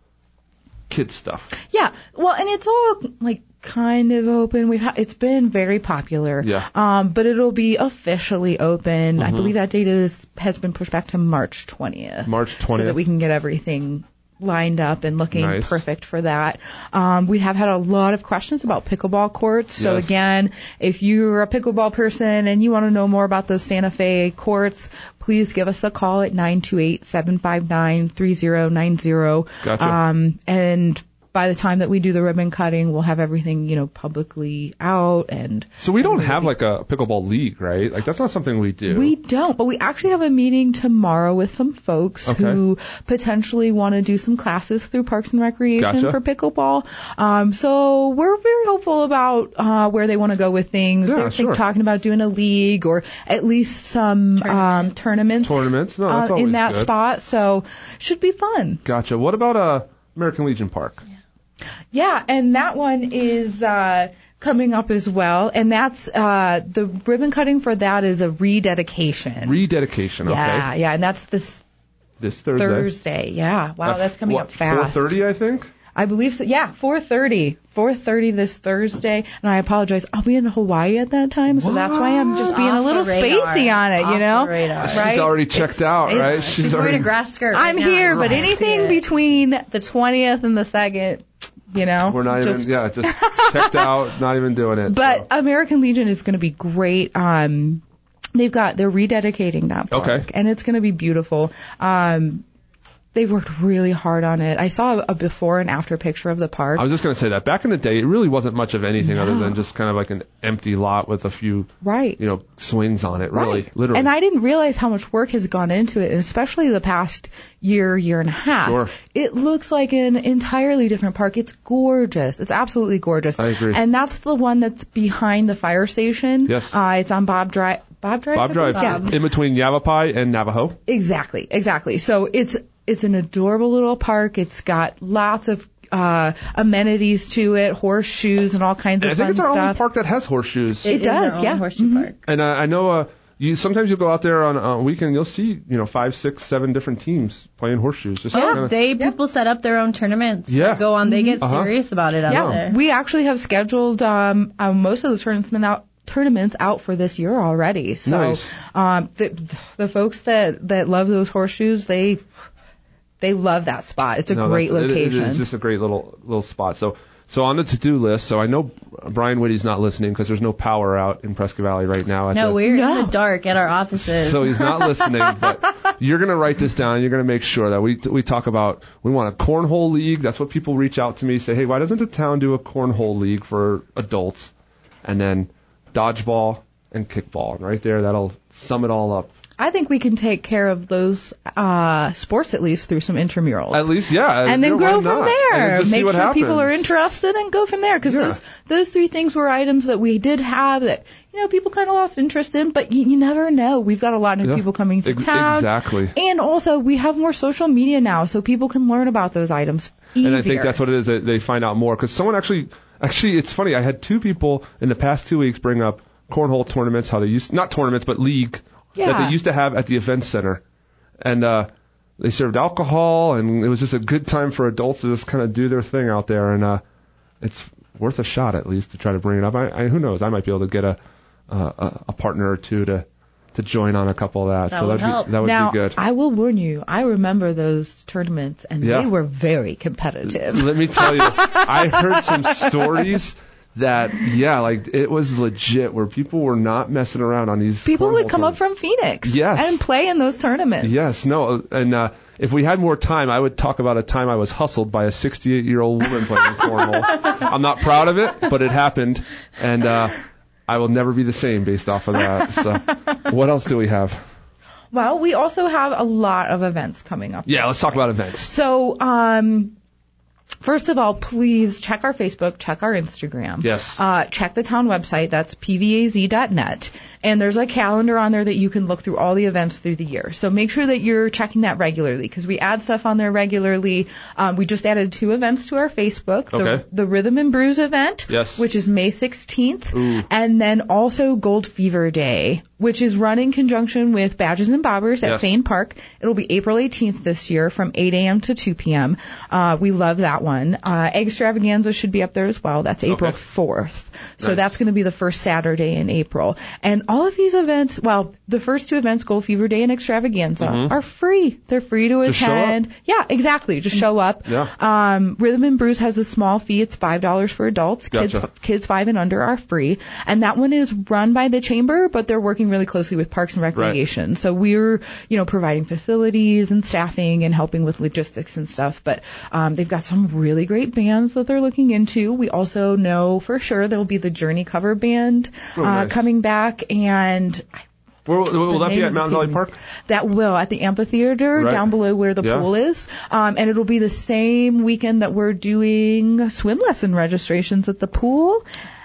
kids stuff. Yeah. Well, and it's all like kind of open. We've ha- it's been very popular. Yeah. Um, but it'll be officially open. I Mhm. believe that date is has been pushed back to March twentieth. March So twentieth. that we can get everything lined up and looking Nice. perfect for that. Um, we have had a lot of questions about pickleball courts. So Yes. again, if you're a pickleball person and you want to know more about those Santa Fe courts, please give us a call at nine two eight, seven five nine, three zero nine zero. Gotcha. Um, and by the time that we do the ribbon cutting, we'll have everything, you know, publicly out and So we don't have like a pickleball league, right? Like that's not something we do. we don't, but we actually have a meeting tomorrow with some folks Okay. who potentially want to do some classes through Parks and Recreation Gotcha. for pickleball. Um, so we're very hopeful about uh, where they want to go with things. Yeah, They're think- sure. talking about doing a league or at least some um, tournaments, Tournaments? No, that's uh, in always that good. spot. So should be fun. Gotcha. What about uh, American Legion Park? Yeah, and that one is uh, coming up as well, and that's uh, the ribbon cutting for that is a rededication. Rededication, okay. Yeah, yeah, and that's this This Thursday. Thursday. Yeah, wow, Uh, that's coming what, up fast. four thirty, I think? I believe so. Yeah, four thirty. four thirty this Thursday, and I apologize. I'll be in Hawaii at that time, so that's why I'm just being Off a little the radar. spacey on it, you Off know? the radar. Right? She's already checked out, it's- right? She's wearing already a grass skirt. right I'm now. here, but Right. anything Yeah. between the twentieth and the second, you know? We're not just even, yeah, just checked out, not even doing it. But American Legion is going to be great. Um, they've got they're rededicating that park, Okay. and it's going to be beautiful. Um, they've worked really hard on it. I saw a before and after picture of the park. I was just going to say that back in the day, it really wasn't much of anything other than just kind of like an empty lot with a few, right. you know, swings on it, really, Right. literally. And I didn't realize how much work has gone into it, and especially the past year, year and a half. Sure. It looks like an entirely different park. It's gorgeous. It's absolutely gorgeous. I agree. And that's the one that's behind the fire station. Yes. Uh, it's on Bob Drive. Bob Drive? Bob I Drive, believe? Yeah. in between Yavapai and Navajo. Exactly, exactly. So it's it's an adorable little park. It's got lots of uh amenities to it, horseshoes and all kinds And I of think fun it's our only stuff. park that has horseshoes. It is our does, own yeah. Horseshoe Mhm. Park. And uh, I know uh, you sometimes you'll go out there on a weekend, you'll see, you know, five, six, seven different teams playing horseshoes. Just Yeah, kinda, they people set up their own tournaments. Yeah. They go on. They get Uh-huh. serious about it out Yeah, there. we actually have scheduled um, uh, most of the tournaments out tournaments out for this year already. So Nice. um, the the folks that that love those horseshoes, they they love that spot. It's a No, great that's- it- location. It is just a great little little spot. So so on the to-do list. So I know Brian Whitty's not listening because there's no power out in Prescott Valley right now. At No, the, we're in the dark at our offices. So he's not listening, but you're going to write this down. You're going to make sure that we we talk about, we want a cornhole league. That's what people reach out to me, say, hey, why doesn't the town do a cornhole league for adults? And then dodgeball and kickball. And right there, that'll sum it all up I think we can take care of those uh sports at least through some intramurals. At least, yeah. And then yeah, grow from there. Make sure happens. people are interested and go from there. Because yeah. those, those three things were items that we did have that, you know, people kind of lost interest in, but you, you never know. We've got a lot of yeah. people coming to Ex- town. Exactly. And also, we have more social media now, so people can learn about those items easier. And I think that's what it is, that they find out more. Because someone actually, actually, it's funny, I had two people in the past two weeks bring up cornhole tournaments, how they used, not tournaments, but league, yeah. that they used to have at the event center. And uh they served alcohol, and it was just a good time for adults to just kind of do their thing out there. And uh it's worth a shot, at least, to try to bring it up. I, I who knows, I might be able to get a uh, a partner or two to to join on a couple of that. That so would that'd help. be, that would now, be good. I will warn you, I remember those tournaments, and Yeah. they were very competitive. Let me tell you, I heard some stories that, yeah, like, it was legit, where people were not messing around on these. People would cornhole come up tournaments. from Phoenix Yes. and play in those tournaments. Yes, no, and uh, if we had more time, I would talk about a time I was hustled by a sixty-eight-year-old woman playing cornhole. I'm not proud of it, but it happened, and uh, I will never be the same based off of that. So, what else do we have? Well, we also have a lot of events coming up. Yeah, let's talk about events. So, um, first of all, please check our Facebook, check our Instagram. Yes. Uh, check the town website. That's p v a z dot net. And there's a calendar on there that you can look through all the events through the year. So make sure that you're checking that regularly, because we add stuff on there regularly. Um, we just added two events to our Facebook. The, Okay. the Rhythm and Brews event, Yes. which is May sixteenth. Ooh. And then also Gold Fever Day, which is run in conjunction with Badges and Bobbers at Yes. Fane Park. It'll be April eighteenth this year from eight a.m. to two p.m. Uh, we love that one. Uh, Extravaganza should be up there as well. That's April Okay. fourth. So Nice. that's going to be the first Saturday in April. And all of these events, well, the first two events, Gold Fever Day and Extravaganza, Mhm. are free. They're free to Just show up. attend. Yeah, exactly. Just show up. Yeah. Um, Rhythm and Brews has a small fee. It's five dollars for adults. Kids, Gotcha. kids five and under are free. And that one is run by the chamber, but they're working really closely with Parks and Recreation. So we're, you know, providing facilities and staffing and helping with logistics and stuff. But um, they've got some really great bands that they're looking into. We also know for sure there will be the Journey cover band Oh, uh, nice. coming back, and Where, will will the that be name at is Mountain Valley escaping- Park? That will, at the amphitheater Right. down below where the Yeah. pool is. Um, and it'll be the same weekend that we're doing swim lesson registrations at the pool.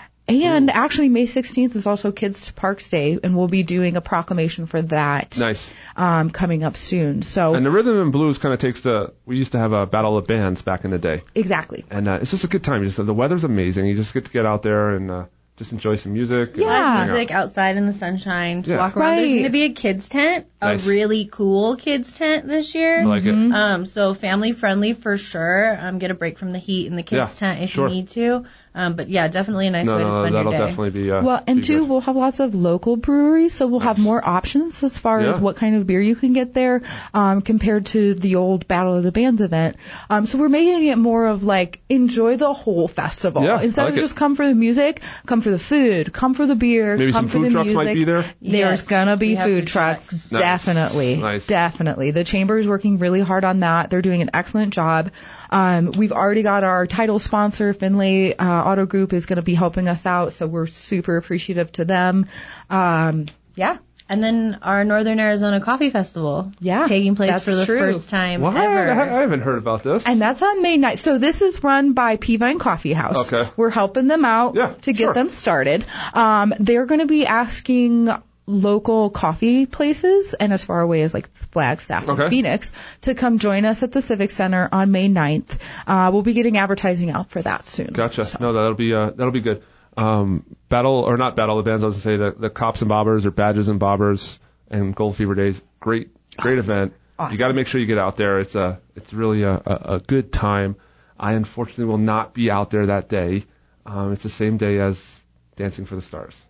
And Ooh. actually, May sixteenth is also Kids to Parks Day, and we'll be doing a proclamation for that Nice. um, coming up soon. So And the Rhythm and Blues kind of takes the, we used to have a Battle of Bands back in the day. exactly. And uh, it's just a good time. Just, the weather's amazing. You just get to get out there and uh, just enjoy some music. and Yeah. hang Live out. music outside in the sunshine to Yeah. walk around. There's Right. going to be a kids tent, a Nice. really cool kids tent this year. I like it. Um, so family friendly for sure. Um, get a break from the heat in the kids Yeah, tent if sure. you need to. Um, but yeah, definitely a nice No, way no, to no, spend that'll your day. definitely be. Uh, Well, and be two, good. we'll have lots of local breweries, so we'll have more options as far as Yeah. what kind of beer you can get there, um, compared to the old Battle of the Bands event. Um, so we're making it more of like, enjoy the whole festival. Yeah, I Instead like of it. just come for the music, come for the food, come for the beer, Maybe come some for food the trucks music. might be there? There's Yes, gonna be we have food food trucks. trucks. Nice. Definitely. Nice. Definitely. The chamber is working really hard on that. They're doing an excellent job. Um, we've already got our title sponsor, Finlay uh, Auto Group, is going to be helping us out, so we're super appreciative to them. Um, yeah. And then our Northern Arizona Coffee Festival. Yeah, Taking place that's for the true. first time What? ever. I I haven't heard about this. And that's on May ninth. So this is run by Peavine Coffee House. Okay. We're helping them out Yeah, to get sure. them started. Um, they're going to be asking local coffee places and as far away as like Flagstaff Okay. and Phoenix to come join us at the Civic Center on May ninth. Uh, we'll be getting advertising out for that soon. Gotcha. No, that'll be uh, that'll be good. Um, battle or not Battle of the Bands? I was gonna say the the Cops and Bobbers or Badges and Bobbers and Gold Fever Days. Great, great event. Awesome. You got to make sure you get out there. It's a it's really a, a, a good time. I unfortunately will not be out there that day. Um, it's the same day as Dancing for the Stars.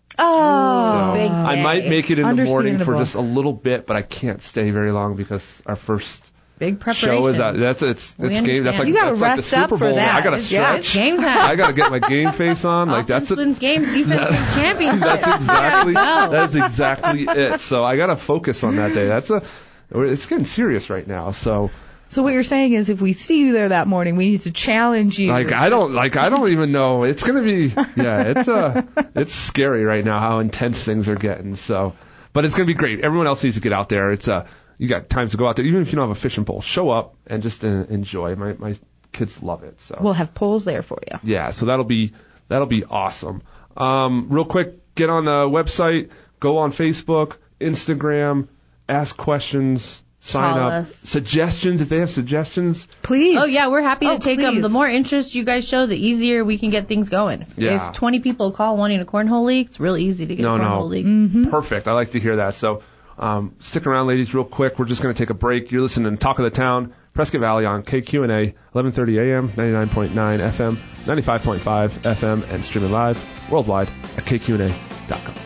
Oh, So big I day. might make it in the morning for Understandable. just a little bit, but I can't stay very long because our first Big preparation. show is out. That's it's We it's game. That's like understand. You gotta that's like the rest up Super for Bowl. that. I gotta It's- yeah, stretch. it's game time. I gotta get my game face on. Like Offense that's it. wins games, defense wins championships. That's exactly Go. that's exactly it. So I gotta focus on that day. That's a it's getting serious right now. So So what you're saying is if we see you there that morning, we need to challenge you. like I don't like I don't even know. It's gonna be yeah. It's uh it's scary right now how intense things are getting. So. but it's going to be great. Everyone else needs to get out there. It's uh, you got times to go out there, even if you don't have a fishing pole. Show up and just uh, enjoy. My my kids love it. So we'll have poles there for you. Yeah, so that'll be that'll be awesome. Um, real quick, get on the website, go on Facebook, Instagram, ask questions. Sign Call up. us. Suggestions, if they have suggestions. Please. Oh, yeah, we're happy Oh, to take please. them. The more interest you guys show, the easier we can get things going. If, Yeah. if twenty people call wanting a cornhole league, it's real easy to get No, a cornhole no. league. Mm-hmm. Perfect. I like to hear that. So um, stick around, ladies, real quick. We're just going to take a break. You're listening to Talk of the Town, Prescott Valley on K Q N A, eleven thirty a.m., ninety-nine point nine F M, ninety-five point five F M, and streaming live worldwide at K Q N A dot com.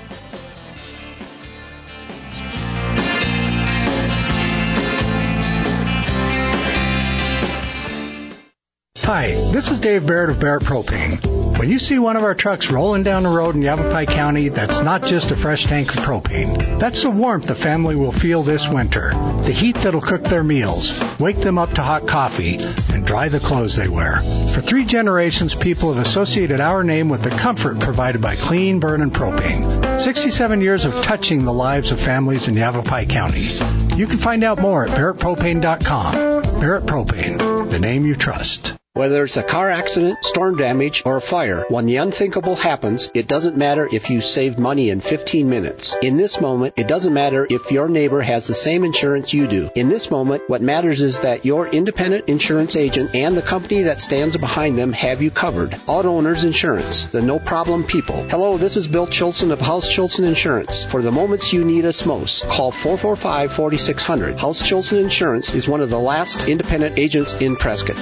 Hi, this is Dave Barrett of Barrett Propane. When you see one of our trucks rolling down the road in Yavapai County, that's not just a fresh tank of propane. That's the warmth the family will feel this winter. The heat that'll cook their meals, wake them up to hot coffee, and dry the clothes they wear. For three generations, people have associated our name with the comfort provided by clean, burning propane. sixty-seven years of touching the lives of families in Yavapai County. You can find out more at Barrett Propane dot com. Barrett Propane, the name you trust. Whether it's a car accident, storm damage, or a fire, when the unthinkable happens, it doesn't matter if you saved money in fifteen minutes. In this moment, it doesn't matter if your neighbor has the same insurance you do. In this moment, what matters is that your independent insurance agent and the company that stands behind them have you covered. Auto Owners Insurance, the no-problem people. Hello, this is Bill Chilson of House Chilson Insurance. For the moments you need us most, call four four five, four six zero zero. House Chilson Insurance is one of the last independent agents in Prescott.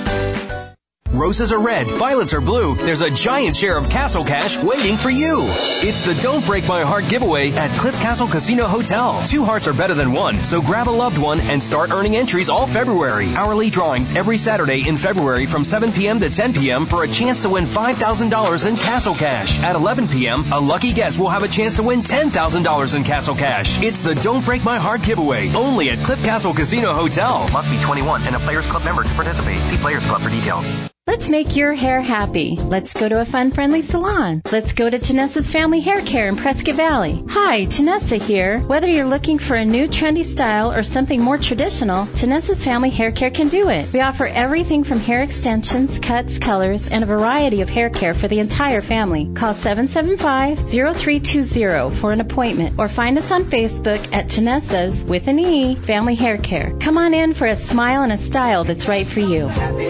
Roses are red, violets are blue. There's a giant share of Castle Cash waiting for you. It's the Don't Break My Heart giveaway at Cliff Castle Casino Hotel. Two hearts are better than one, so grab a loved one and start earning entries all February. Hourly drawings every Saturday in February from seven p.m. to ten p.m. for a chance to win five thousand dollars in Castle Cash. At eleven p.m., a lucky guest will have a chance to win ten thousand dollars in Castle Cash. It's the Don't Break My Heart giveaway, only at Cliff Castle Casino Hotel. Must be twenty-one and a Players Club member to participate. See Players Club for details. Let's make your hair happy. Let's go to a fun, friendly salon. Let's go to Tanessa's Family Hair Care in Prescott Valley. Hi, Tanessa here. Whether you're looking for a new trendy style or something more traditional, Tanessa's Family Hair Care can do it. We offer everything from hair extensions, cuts, colors, and a variety of hair care for the entire family. Call seven seven five, zero three two zero for an appointment or find us on Facebook at Tanessa's, with an E, Family Hair Care. Come on in for a smile and a style that's right for you.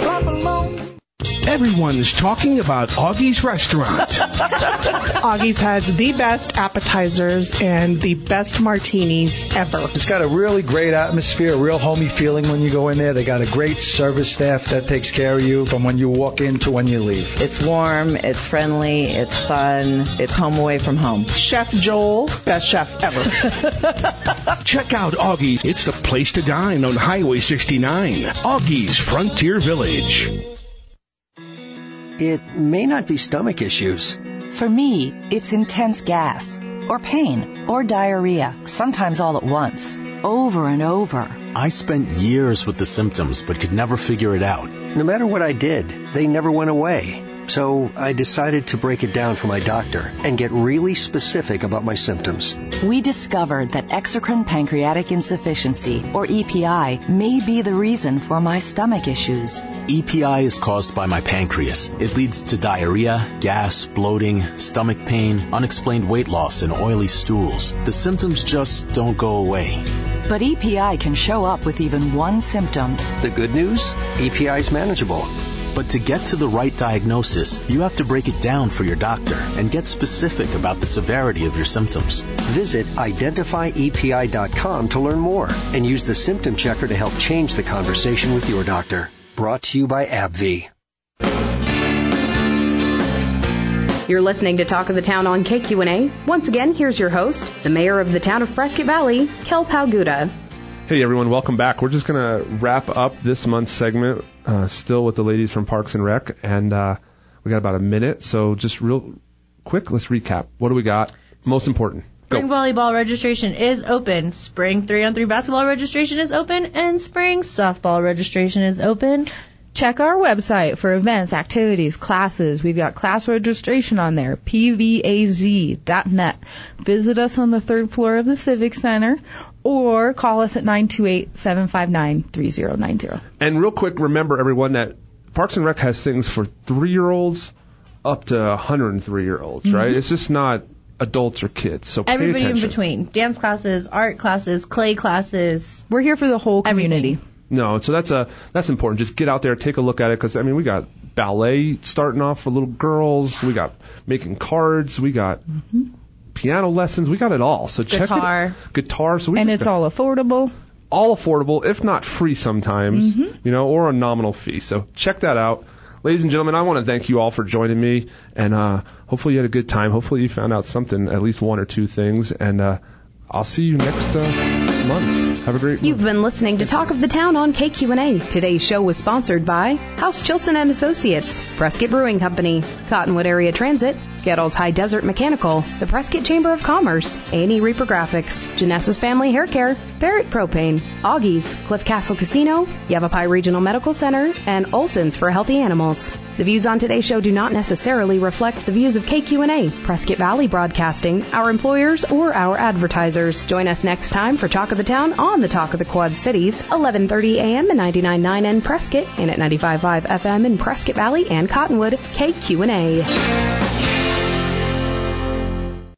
Everyone's talking about Augie's Restaurant. Augie's has the best appetizers and the best martinis ever. It's got a really great atmosphere, a real homey feeling when you go in there. They got a great service staff that takes care of you from when you walk in to when you leave. It's warm, it's friendly, it's fun, it's home away from home. Chef Joel, best chef ever. Check out Augie's. It's the place to dine on Highway sixty-nine. Augie's Frontier Village. It may not be stomach issues. For me, it's intense gas, or pain, or diarrhea, sometimes all at once, over and over. I spent years with the symptoms, but could never figure it out. No matter what I did, they never went away. So I decided to break it down for my doctor and get really specific about my symptoms. We discovered that exocrine pancreatic insufficiency, or E P I, may be the reason for my stomach issues. E P I is caused by my pancreas. It leads to diarrhea, gas, bloating, stomach pain, unexplained weight loss, and oily stools. The symptoms just don't go away. But E P I can show up with even one symptom. The good news? E P I is manageable. But to get to the right diagnosis, you have to break it down for your doctor and get specific about the severity of your symptoms. Visit identify E P I dot com to learn more and use the symptom checker to help change the conversation with your doctor. Brought to you by AbbVie. You're listening to Talk of the Town on K Q N A. Once again, here's your host, the mayor of the town of Prescott Valley, Kel Palguda. Hey everyone, welcome back. We're just going to wrap up this month's segment, uh, still with the ladies from Parks and Rec, and uh, we got about a minute, so just real quick, let's recap. What do we got? Most important. Go. Spring volleyball registration is open. Spring three on three basketball registration is open, and spring softball registration is open. Check our website for events, activities, classes. We've got class registration on there, p v a z dot net. Visit us on the third floor of the Civic Center or call us at nine two eight, seven five nine, three zero nine zero. And real quick, remember, everyone, that Parks and Rec has things for three-year-olds up to one hundred three-year-olds, mm-hmm. right? It's just not adults or kids, so pay Everybody attention. in between. Dance classes, art classes, clay classes. We're here for the whole community. Everything. No, so that's a that's important. Just get out there, take a look at it, because I mean, we got ballet starting off for little girls. We got making cards. We got mm-hmm. piano lessons. We got it all. So check guitar, it, guitar. So we and it's all affordable. All affordable, if not free sometimes, mm-hmm. you know, or a nominal fee. So check that out. Ladies and gentlemen, I want to thank you all for joining me, and uh, hopefully you had a good time. Hopefully you found out something, at least one or two things, and uh, I'll see you next uh, month. Have a great month. You've been listening to Talk of the Town on K Q N A. Today's show was sponsored by House Chilson and Associates, Prescott Brewing Company, Cottonwood Area Transit, Gettles High Desert Mechanical, the Prescott Chamber of Commerce, A and E Reprographics, Genesis Family Hair Care, Barrett Propane, Augie's, Cliff Castle Casino, Yavapai Regional Medical Center, and Olson's for Healthy Animals. The views on today's show do not necessarily reflect the views of K Q N A, Prescott Valley Broadcasting, our employers, or our advertisers. Join us next time for Talk of the Town on the Talk of the Quad Cities, eleven thirty a.m. and ninety-nine point nine in Prescott, and at ninety-five point five F M in Prescott Valley and Cottonwood, K Q N A.